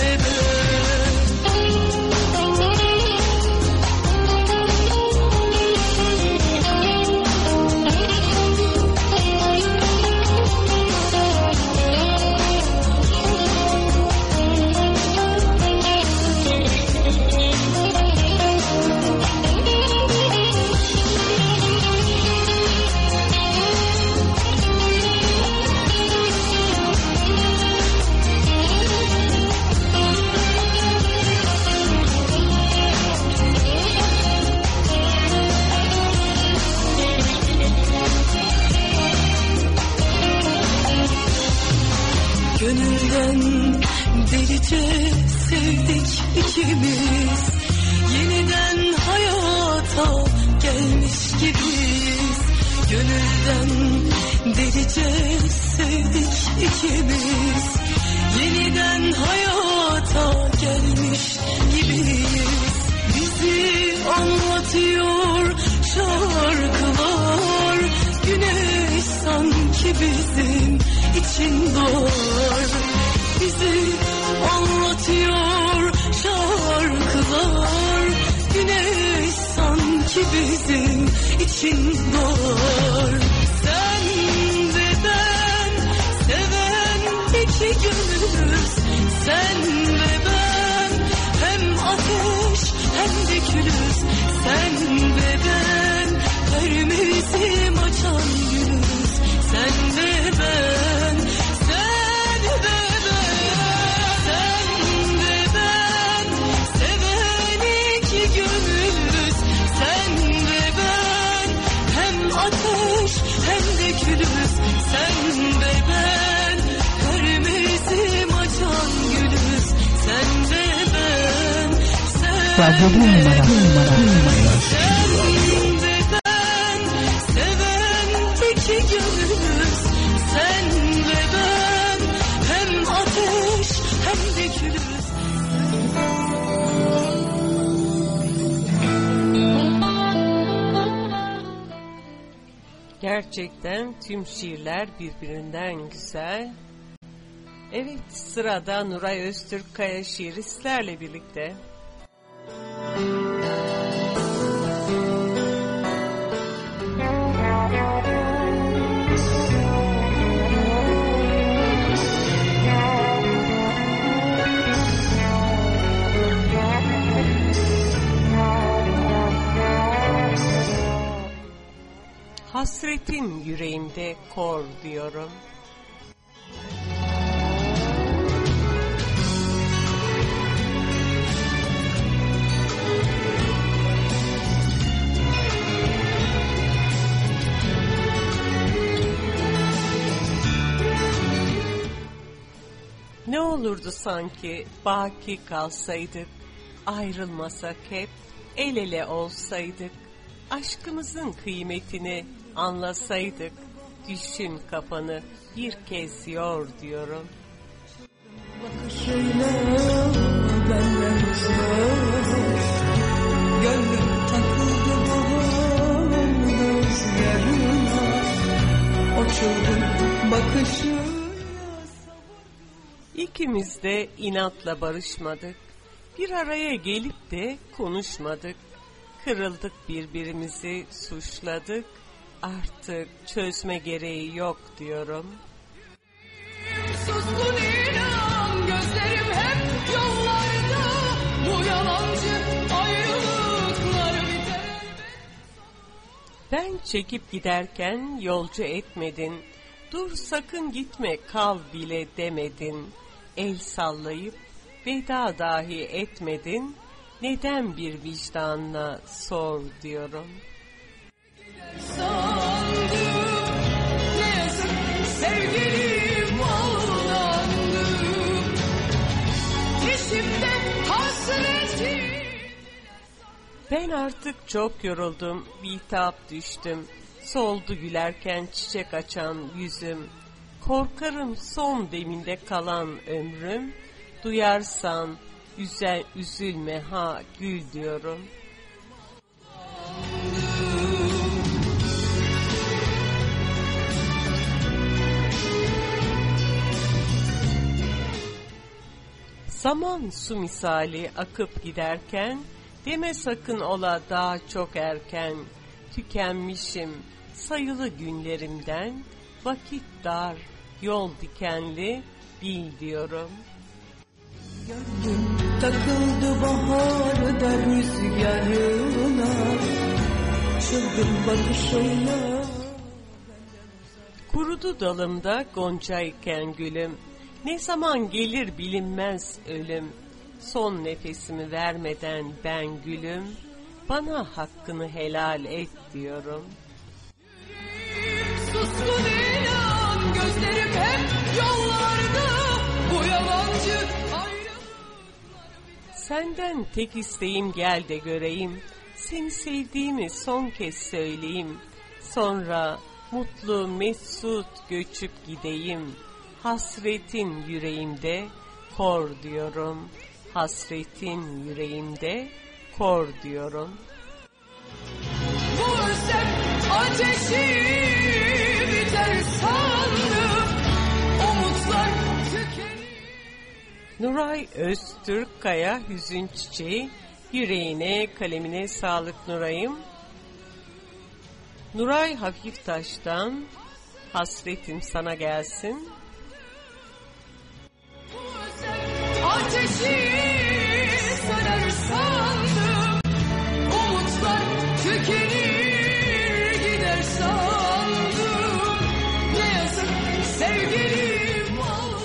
gönülden delice sevdik ikimiz. Yeniden hayata gelmiş gibiyiz. Gönülden delice sevdik ikimiz. Yeniden hayata gelmiş gibiyiz. Bizi anlatıyor şarkılar, güneş sanki bizim için doğar. Bizi anlatıyor şarkılar, güneş sanki bizim için doğar. Sen ve ben seven iki gönüllüz. Sen ve ben hem ateş hem de külüz. Sen ve ben her mevsim açan gülüz. Sen ve ben, sen ve ben, sen ve ben seven iki gönüllüz. Sen ve ben hem ateş külüz. Sen ve ben her mevsim açan gülüz. Sen ve ben, sen Radyo bir numara, bir numara, bir numara. sen ve ben seven iki gönlümüz. Sen ve ben hem ateş hem de külüz. Gerçekten tüm şiirler birbirinden güzel. Evet, sırada Nuray Öztürkkaya şiiri sizlerle birlikte. Hasretin yüreğimde kor diyorum. Ne olurdu sanki baki kalsaydık, ayrılmasak hep, el ele olsaydık, aşkımızın kıymetini anlasaydık, düşün kafanı bir kez yor diyorum. Bakışıyla benden uzak, gönlüm takıldı baharın rüzgarına, o çılgın bakışıyla. İkimiz de inatla barışmadık, bir araya gelip de konuşmadık, kırıldık birbirimizi suçladık, artık çözme gereği yok diyorum. Suskun inan, gözlerim hep yollarda, bu yalancı ayrılıklar biter. Ben çekip giderken yolcu etmedin, dur sakın gitme kal bile demedin, el sallayıp veda dahi etmedin, neden bir vicdanla sor diyorum. Sandım, ne yazık sevgilim aldandım, içimde hasreti. Ben artık çok yoruldum, bitap düştüm, soldu gülerken çiçek açan yüzüm, korkarım son deminde kalan ömrüm, duyarsan üzel, üzülme ha gül diyorum. Zaman su misali akıp giderken, deme sakın ola daha çok erken, tükenmişim sayılı günlerimden, vakit dar, yol dikenli, bil diyorum. Gönlüm takıldı baharda rüzgarına, çılgın bakışıyla. Kurudu dalımda goncayken gülüm, ne zaman gelir bilinmez ölüm, son nefesimi vermeden ben gülüm, bana hakkını helal et diyorum. Suskun inan, gözlerim hep yollarda, bu yalancı ayrılıklar. Senden tek isteğim gel de göreyim, seni sevdiğimi son kez söyleyeyim, sonra mutlu mesut göçüp gideyim, hasretin yüreğimde kor diyorum, hasretin yüreğimde kor diyorum. Bu özlem ateşi biter sandım, umutlar tükenir. Nuray Öztürkkaya Hüzün Çiçeği, yüreğine kalemine sağlık Nuray'ım. Nuray Hafiftaş'tan hasretim sana gelsin. Ateşi söner sandım, umutlar tükenir gider sandım, ne yazık sevgilim oldu.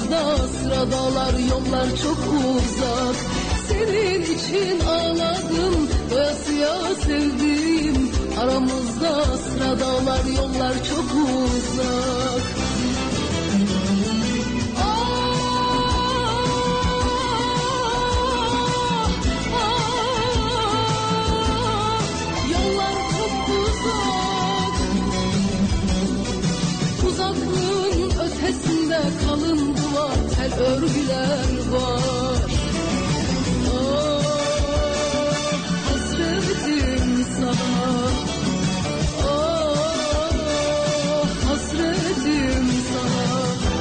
Aramızda sıra dağlar, yollar çok uzak. Senin için ağladım, doyasıya sevdim. Aramızda sıra dağlar, yollar çok uzak. Kalın duvar, tel örgüler var. Oh, hasretim sana. Oh, hasretim sana.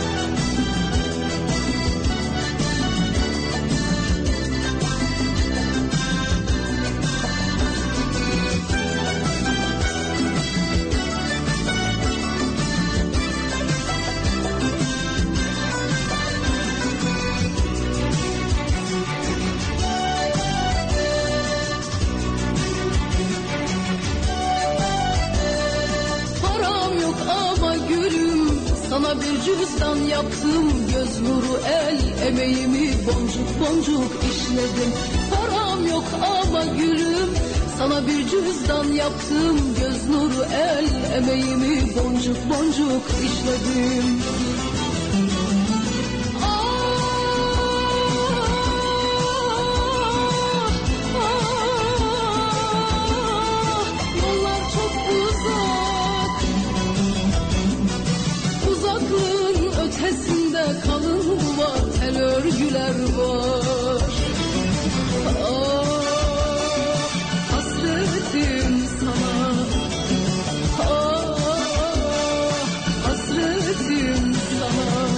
Sana bir cüzdan yaptım, göz nuru el emeğimi boncuk boncuk işledim. Param yok ama gülüm, sana bir cüzdan yaptım, göz nuru el emeğimi boncuk boncuk işledim. Kalın duvar, tel örgüler var. Ah, hasretim sana. Ah, hasretim sana.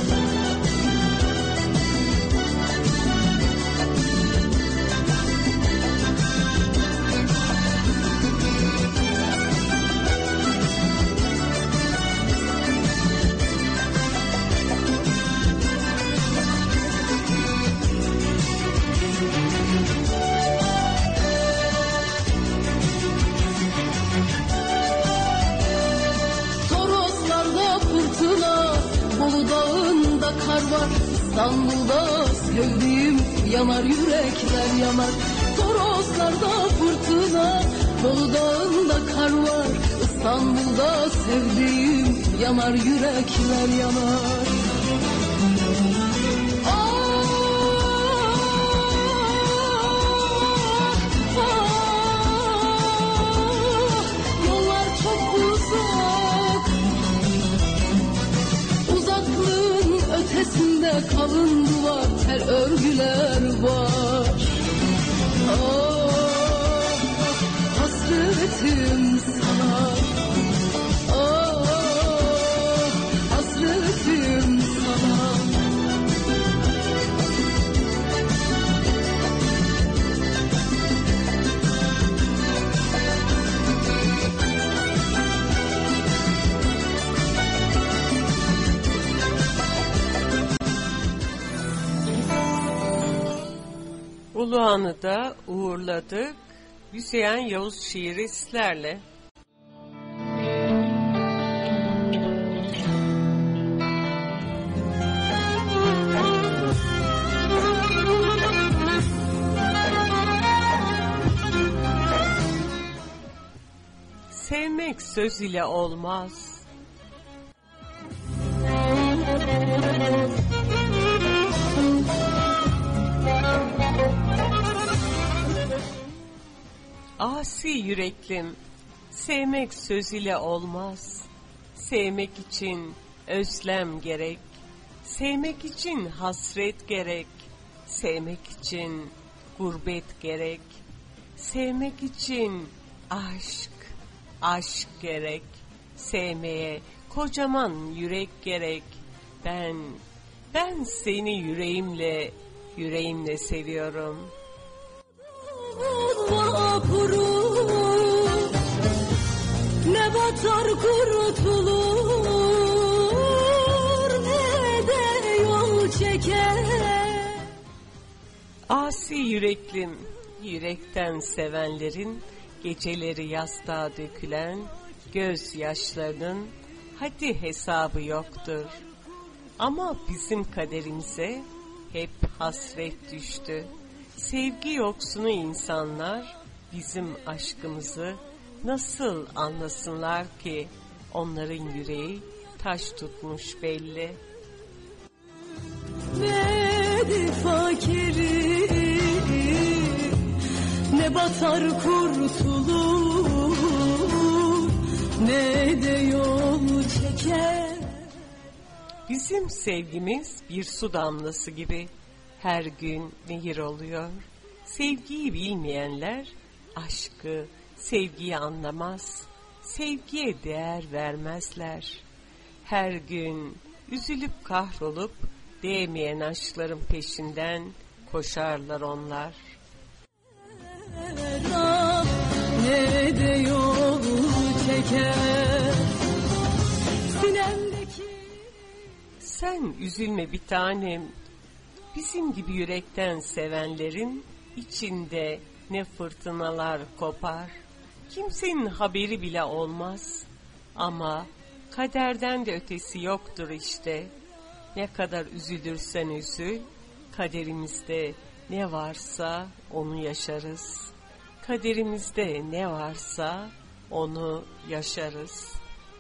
Bolu dağında kar var, İstanbul'da sevdiğim yanar, yürekler yanar. Toroslarda fırtına, Bolu dağında kar var, İstanbul'da sevdiğim yanar, yürekler yanar. Ötesinde kalın duvar, tel örgüler var. Oh, hasretim sana. Oh, hasretim sana. Uluhan'ı da uğurladık. Hüseyin Yavuz şiiri sizlerle. Sevmek söz ile olmaz. Asi yüreklim, sevmek söz ile olmaz. Sevmek için özlem gerek, sevmek için hasret gerek, sevmek için gurbet gerek, sevmek için aşk, aşk gerek, sevmeye kocaman yürek gerek. Ben, ben seni yüreğimle, yüreğimle seviyorum. Vapuru ne batar kurtulur, ne de yol çeker. Asi yüreklim, yürekten sevenlerin geceleri yastığa dökülen gözyaşlarının haddi hesabı yoktur. Ama bizim kaderimize hep hasret düştü. Sevgi yoksunu insanlar bizim aşkımızı nasıl anlasınlar ki? Onların yüreği taş tutmuş belli. Ne fakiri, ne batar kurtulur, ne de yol çeker. Bizim sevgimiz bir su damlası gibi her gün nehir oluyor. Sevgiyi bilmeyenler aşkı, sevgiyi anlamaz, sevgiye değer vermezler. Her gün üzülüp kahrolup değmeyen aşkların peşinden koşarlar onlar. Ne de yol çeker sinemdeki. Sen üzülme bir tanem, bizim gibi yürekten sevenlerin içinde ne fırtınalar kopar. Kimsenin haberi bile olmaz ama kaderden de ötesi yoktur işte. Ne kadar üzülürsen üzül, kaderimizde ne varsa onu yaşarız. Kaderimizde ne varsa onu yaşarız.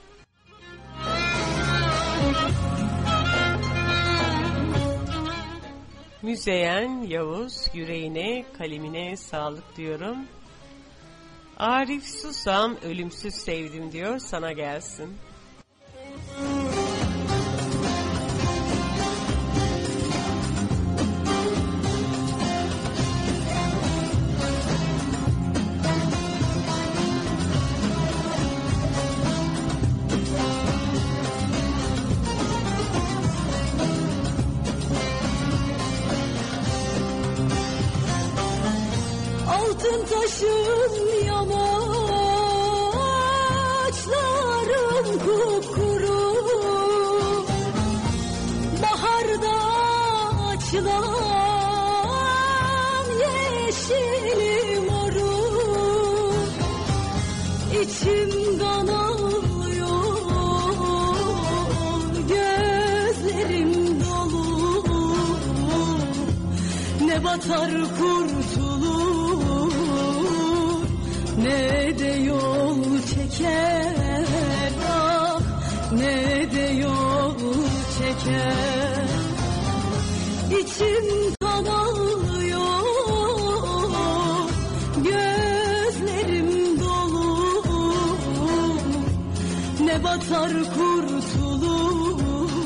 Müzeyyen Yavuz, yüreğine, kalemine sağlık diyorum. Arif Susam, ölümsüz sevdim diyor, sana gelsin. Altın taşın yamaçlarım kupkuru, baharda açılan yeşil moru, içim kan ağlıyor, gözlerim dolu, ne batar kurtulur, ne de yol çeker, ah ne de yol çeker. İçim kan ağlıyor, gözlerim dolu, ne batar kurtulur.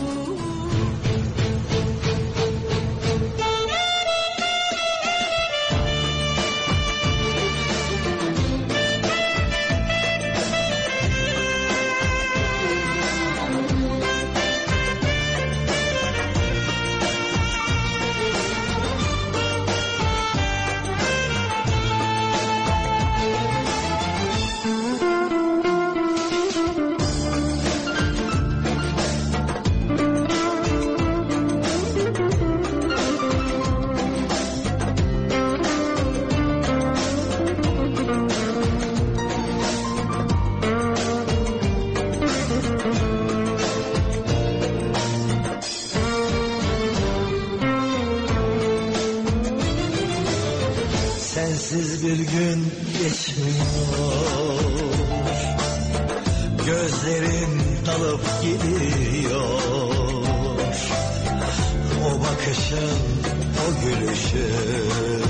Sensiz bir gün geçmiyor, gözlerin dalıp gidiyor. O bakışın, o gülüşün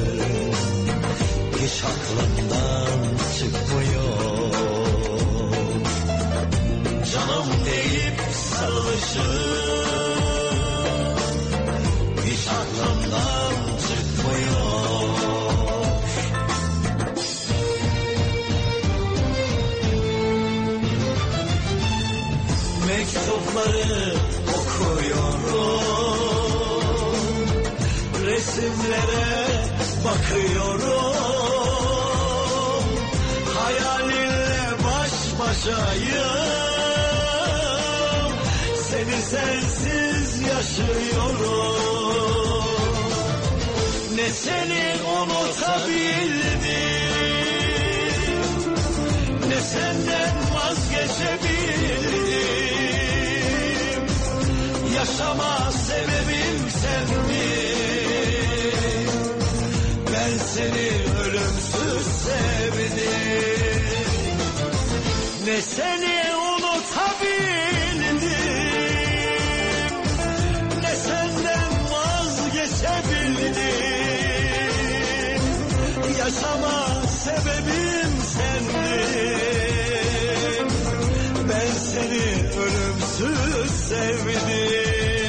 hiç aklımdan çıkmıyor. Canım deyip sarılışın hiç aklımdan çıkmıyor. Mektupları okuyorum, resimlere bakıyorum, hayalinle baş başayım, seni sensiz yaşıyorum. Ne seni unutabildim, ne senden vazgeçebildim. seni ölümsüz sevdim. Ne seni unutabildim, ne senden vazgeçebildim. Yaşama sebebim sendin, ben seni ölümsüz sevdim.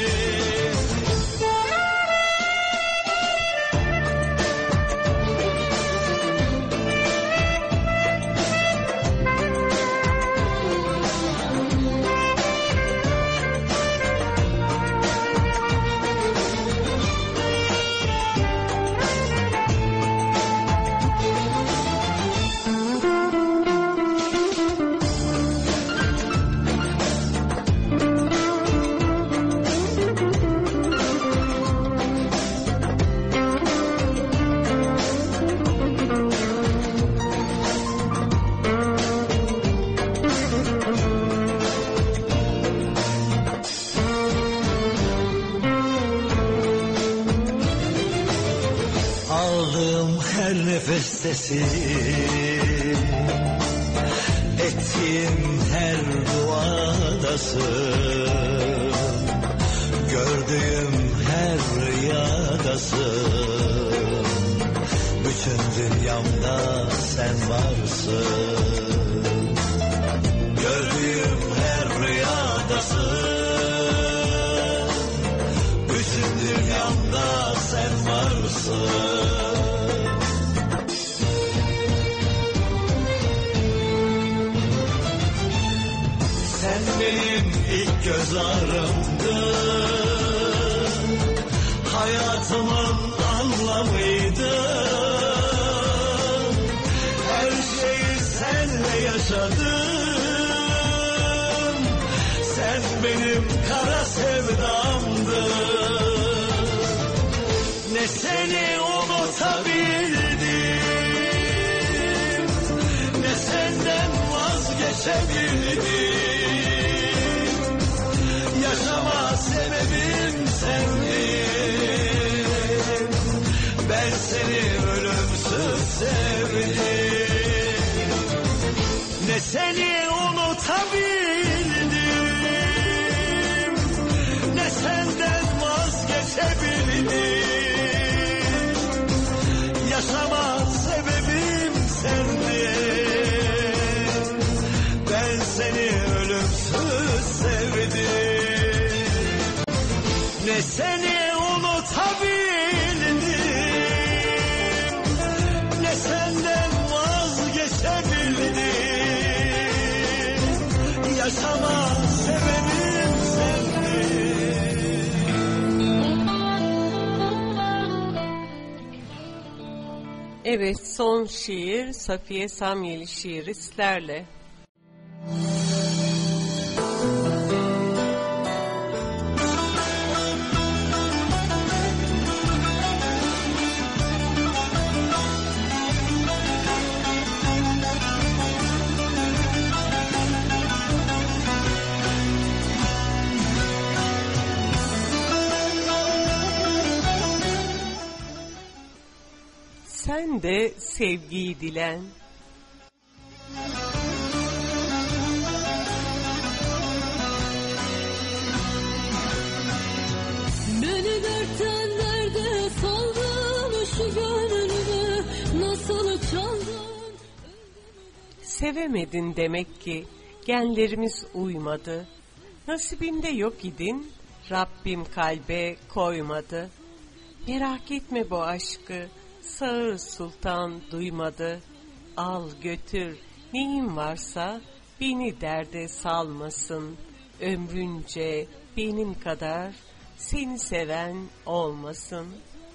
Nefestesin, ettiğim her duadasın, gördüğüm her rüyadasın. Bütün dünyamda sen varsın, gördüğüm her rüyadasın. Bütün dünyamda sen varsın. Benim ilk göz ağrımdın, hayatımın anlamıydın. Her şeyi senle yaşadım, sen benim kara sevdamdın. Ne seni unutabildim, ne senden vazgeçebildim. Yaşama sebebim sendin, ben seni ölümsüz sevdim. Ne seni unutabildim, ne senden vazgeçebildim. Yaşama sebebim sendin, ben seni ölümsüz sevdim. Ne seni unutabildim, ne senden vazgeçebildim. Yaşama sebebim sendin. Evet, son şiir Safiye Samyeli şiiri sizlerle. Sen de sevgiyi dilen, beni dertten derde saldın, şu gönlümü nasıl çaldın. Sevemedin demek ki, genlerimiz uymadı. Nasibinde yok idin, Rabbim kalbe koymadı. Merak etme bu aşkı, Sağır Sultan duymadı. Al götür neyin varsa, beni derde salmasın. Ömrünce benim kadar seni seven olmasın.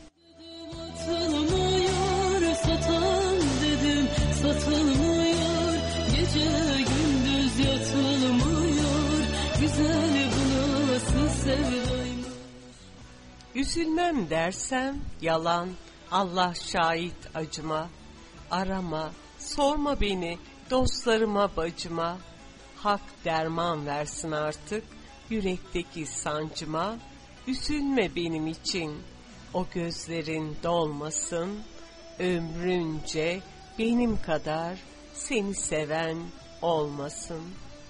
Satılmıyor, satan dedim, satılmıyor. Gece gündüz yatılmıyor, güzel bu nasıl sevdaymış. Üzülmem dersem yalan, Allah şahit acıma. Arama, sorma beni, dostlarıma bacıma. Hak derman versin artık yürekteki sancıma. Üzülme benim için, o gözlerin dolmasın. ömrünce benim kadar seni seven olmasın.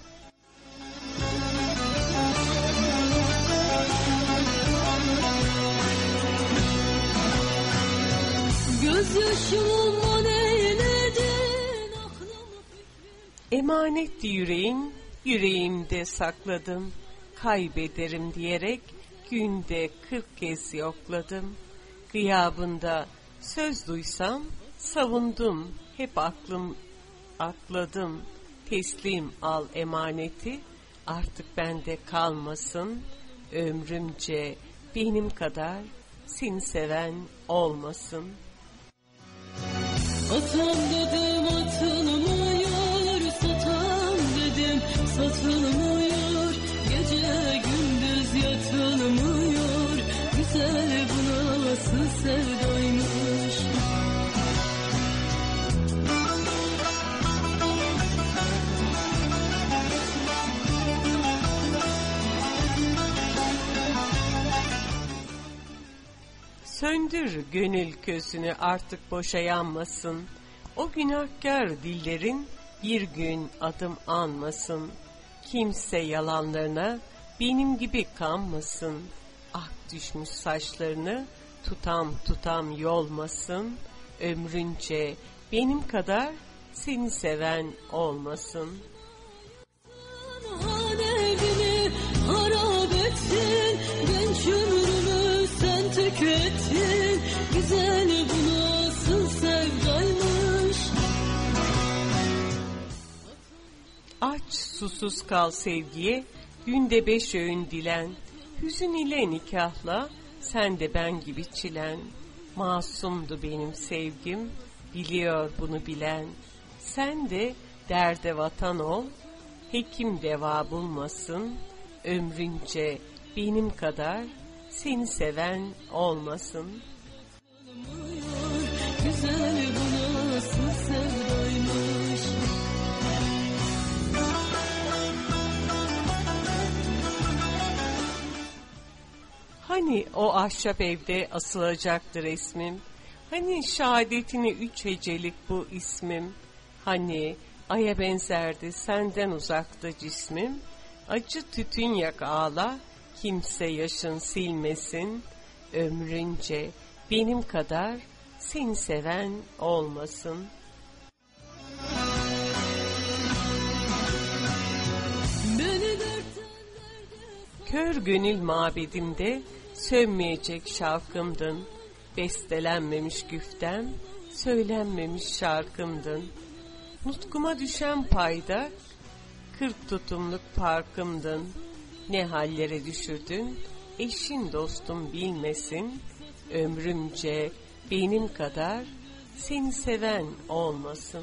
Gözyaşımla neyledin aklımı Emanetti yüreğin, yüreğimde sakladım. Kaybederim diyerek günde kırk kez yokladım. Gıyabında söz duysam savundum. Hep aklım akladım. Teslim al emaneti, artık bende kalmasın. Ömrümce benim kadar seni seven olmasın. Atam dedim atılmıyor, satam dedim satılmıyor. Gece gündüz yatılmıyor, güzel bu nasıl sevdaymış. Söndür gönül közünü, artık boşa yanmasın. O günahkar dillerin bir gün adım anmasın. Kimse yalanlarına benim gibi kanmasın. Ak düşmüş saçlarını tutam tutam yolmasın. Ömrünce benim kadar seni seven olmasın. Hanevini harap ettin, genç ömrümü sen tükettin. Güzel bu nasıl sevdaymış. Aç susuz kal sevgiye, günde beş öğün dilen. Hüzün ile nikahla, sen de ben gibi çilen. Masumdu benim sevgim, biliyor bunu bilen. Sen de derde vatan ol, hekim deva bulmasın. Ömrünce benim kadar seni seven olmasın. Güzel bu nasıl sevdaymış. Hani o ahşap evde asılacaktı resmim? Hani şehadetini üç hecelik bu ismim? Hani aya benzerdi senden uzakta cismim? Acı tütün yak ağla, kimse yaşın silmesin. Ömrünce benim kadar seni seven olmasın. Kör gönül mabedimde sönmeyecek şavkımdın. Bestelenmemiş güftem, söylenmemiş şarkımdın. Nutkuma düşen payda kırk tutumluk parkımdın. Ne hallere düşürdün, eşin dostum bilmesin. Ömrümce benim kadar seni seven olmasın.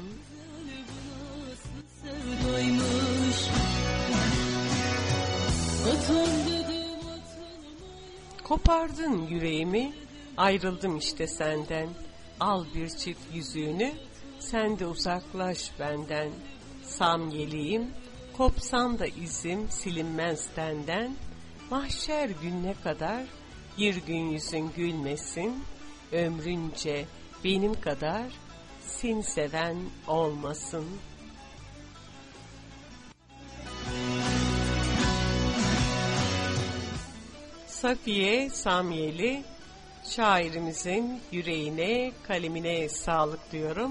Kopardın yüreğimi, ayrıldım işte senden. Al bir çift yüzüğünü, sen de uzaklaş benden. Samyeliyim, kopsan da izim silinmez tenden. Mahşer gününe kadar bir gün yüzün gülmesin. Ömrünce benim kadar seni seven olmasın. Safiye Samyeli, şairimizin yüreğine, kalemine sağlık diyorum.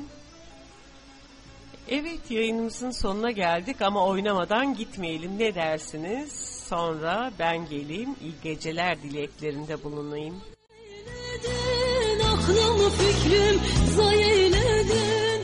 Evet, yayınımızın sonuna geldik ama oynamadan gitmeyelim, ne dersiniz? Sonra ben geleyim, iyi geceler dileklerinde bulunayım. Aklım fikrim zayi eyledin.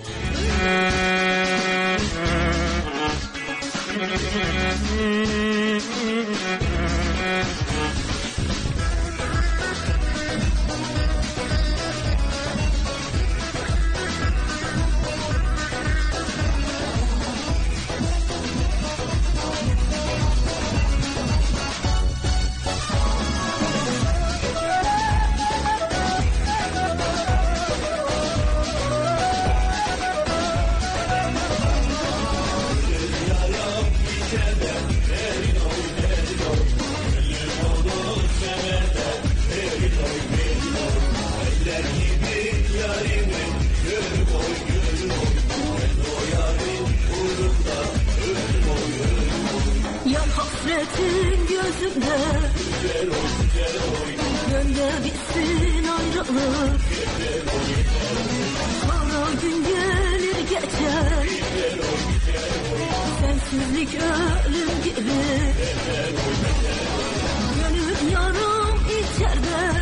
gözümde. Gönlde bitsin ayrılık. Kara gün gelir geçer. Sensizlik ölüm gibi. Gönül yarım içeride.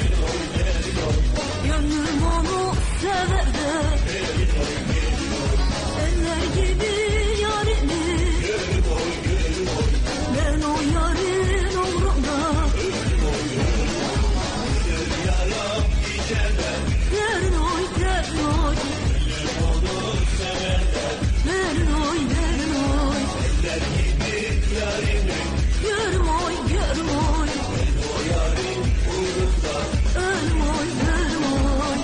Gönlüm onu sever de. Eller gibi yarini. Ben o yarın umrumda. Derin oy derin oy. Derin oy derin oy. Görüm oy görüm oy. Ölüm oy ölüm oy.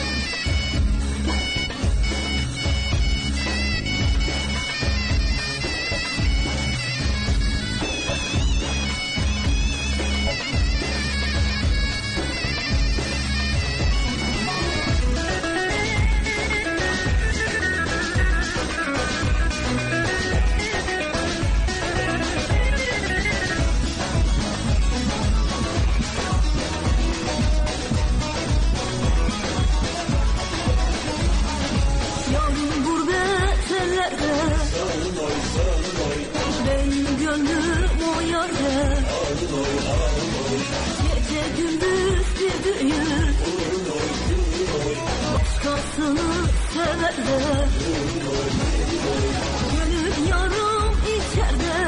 Yavrum gurbet ellerde. Benim gönlüm o yerde. Gece gündüz bir düğün. Başkasını sever de. Gönül yarım içeride.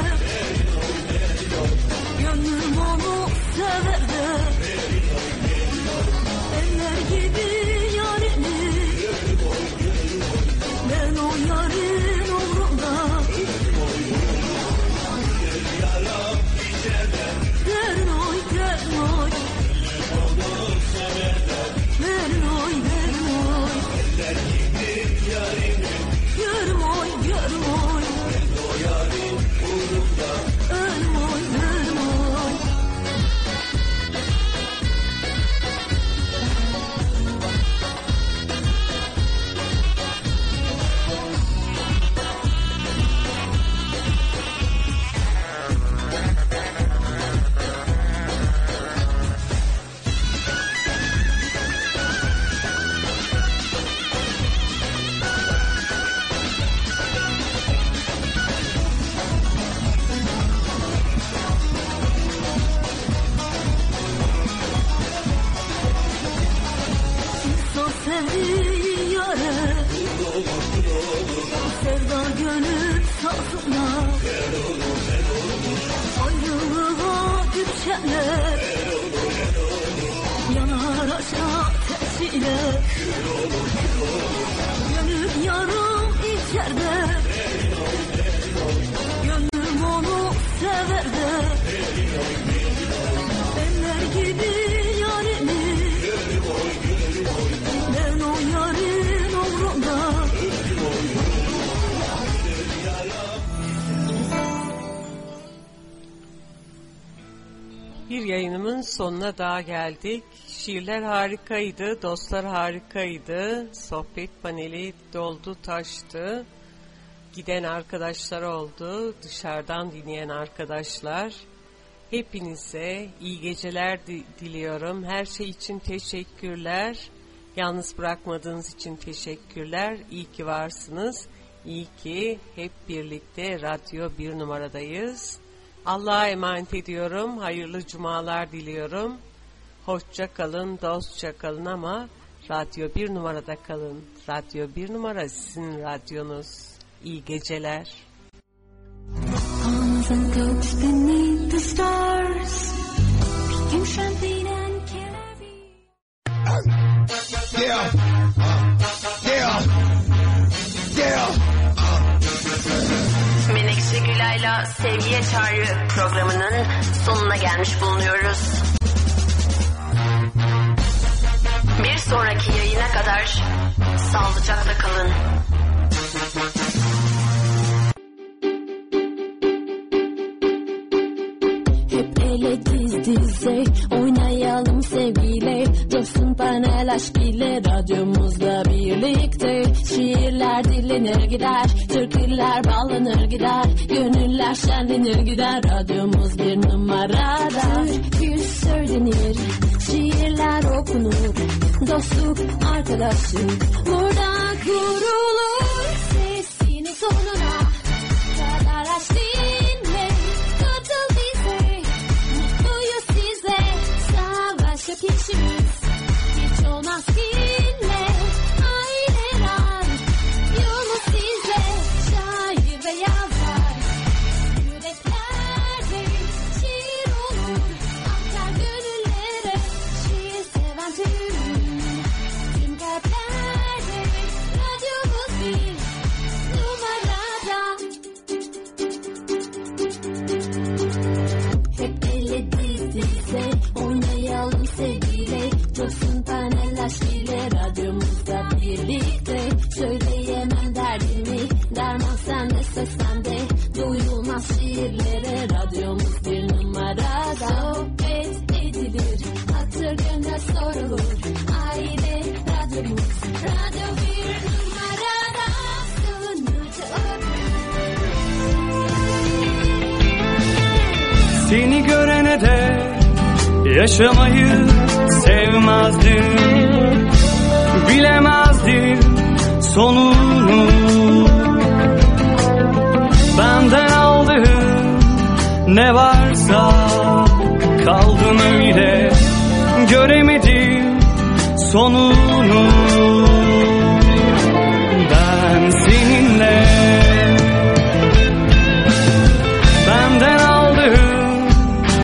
Gönlüm onu sever de. Eller gibi yarini. Ben o yarın umrumda. Derin oy derin oy. Derin oy derin oy. Görüm oy görüm oy. Ölüm oy ölüm oy. Son sevdiği yâre. Sevda gönül safına. Ayrılığa düşenler. Yanar aşağı ateşiyle. Gönül yarım içeride. Gönlüm onu sever de. Eller gibi yarini. Ben o yarın umrumda. Bir yayınımın sonuna daha geldik. Şiirler harikaydı, dostlar harikaydı. Sohbet paneli doldu taştı. Giden arkadaşlar oldu, dışarıdan dinleyen arkadaşlar. Hepinize iyi geceler di- diliyorum. Her şey için teşekkürler. Yalnız bırakmadığınız için teşekkürler. İyi ki varsınız. İyi ki hep birlikte Radyo bir numaradayız. Allah'a emanet ediyorum. Hayırlı cumalar diliyorum. Hoşça kalın, dostça kalın ama Radyo bir numarada kalın. Radyo bir numara sizin radyonuz. İyi geceler. Palms and cokes beneath the stars. Drinking champagne and caviar. Yeah. Yeah. Yeah. Menekşe Gülay'la Sevgiye Çağrı programının sonuna gelmiş bulunuyoruz. Bir sonraki yayına kadar sağlıcakla kalın. Hep ele diz dize oynayalım sevgiyle. Coşsun panel aşk ile radyomuz. Radyomuzda birlikte şiirler dillenir gider, türküler bağlanır gider, gönüller şenlenir gider. Radyomuz bir numarada. Türkü söylenir, şiirler okunur, dostluk arkadaşlık burada kurulur. Sesini sonuna kadar aç dinle, katıl bize, mutluyuz size. Savaş yok işimiz, hiç olmaz dinle. Aileler yolu size, şair ve yazar yüreklerde şiir olur, aktar gönüllere. Şiir seven tüm tüm kalplerde. Radyomuz bir numarada. Hep elle diz dize oynayalım sevgiyle, coşsun paylaş bile. Radyomuzda birlikte söyleyemem derdimi, derman sende ses sende, duyulmaz şiirlere. Radyomuz bir numarada. Sohbet edilir, hatır gönül sorulur, aile radyomuz. Radyo bir numarada. Seni görene de yaşamayı sevmezdim, bilemezdim sonunu. Benden aldığın ne varsa kaldım öyle, göremedim sonunu.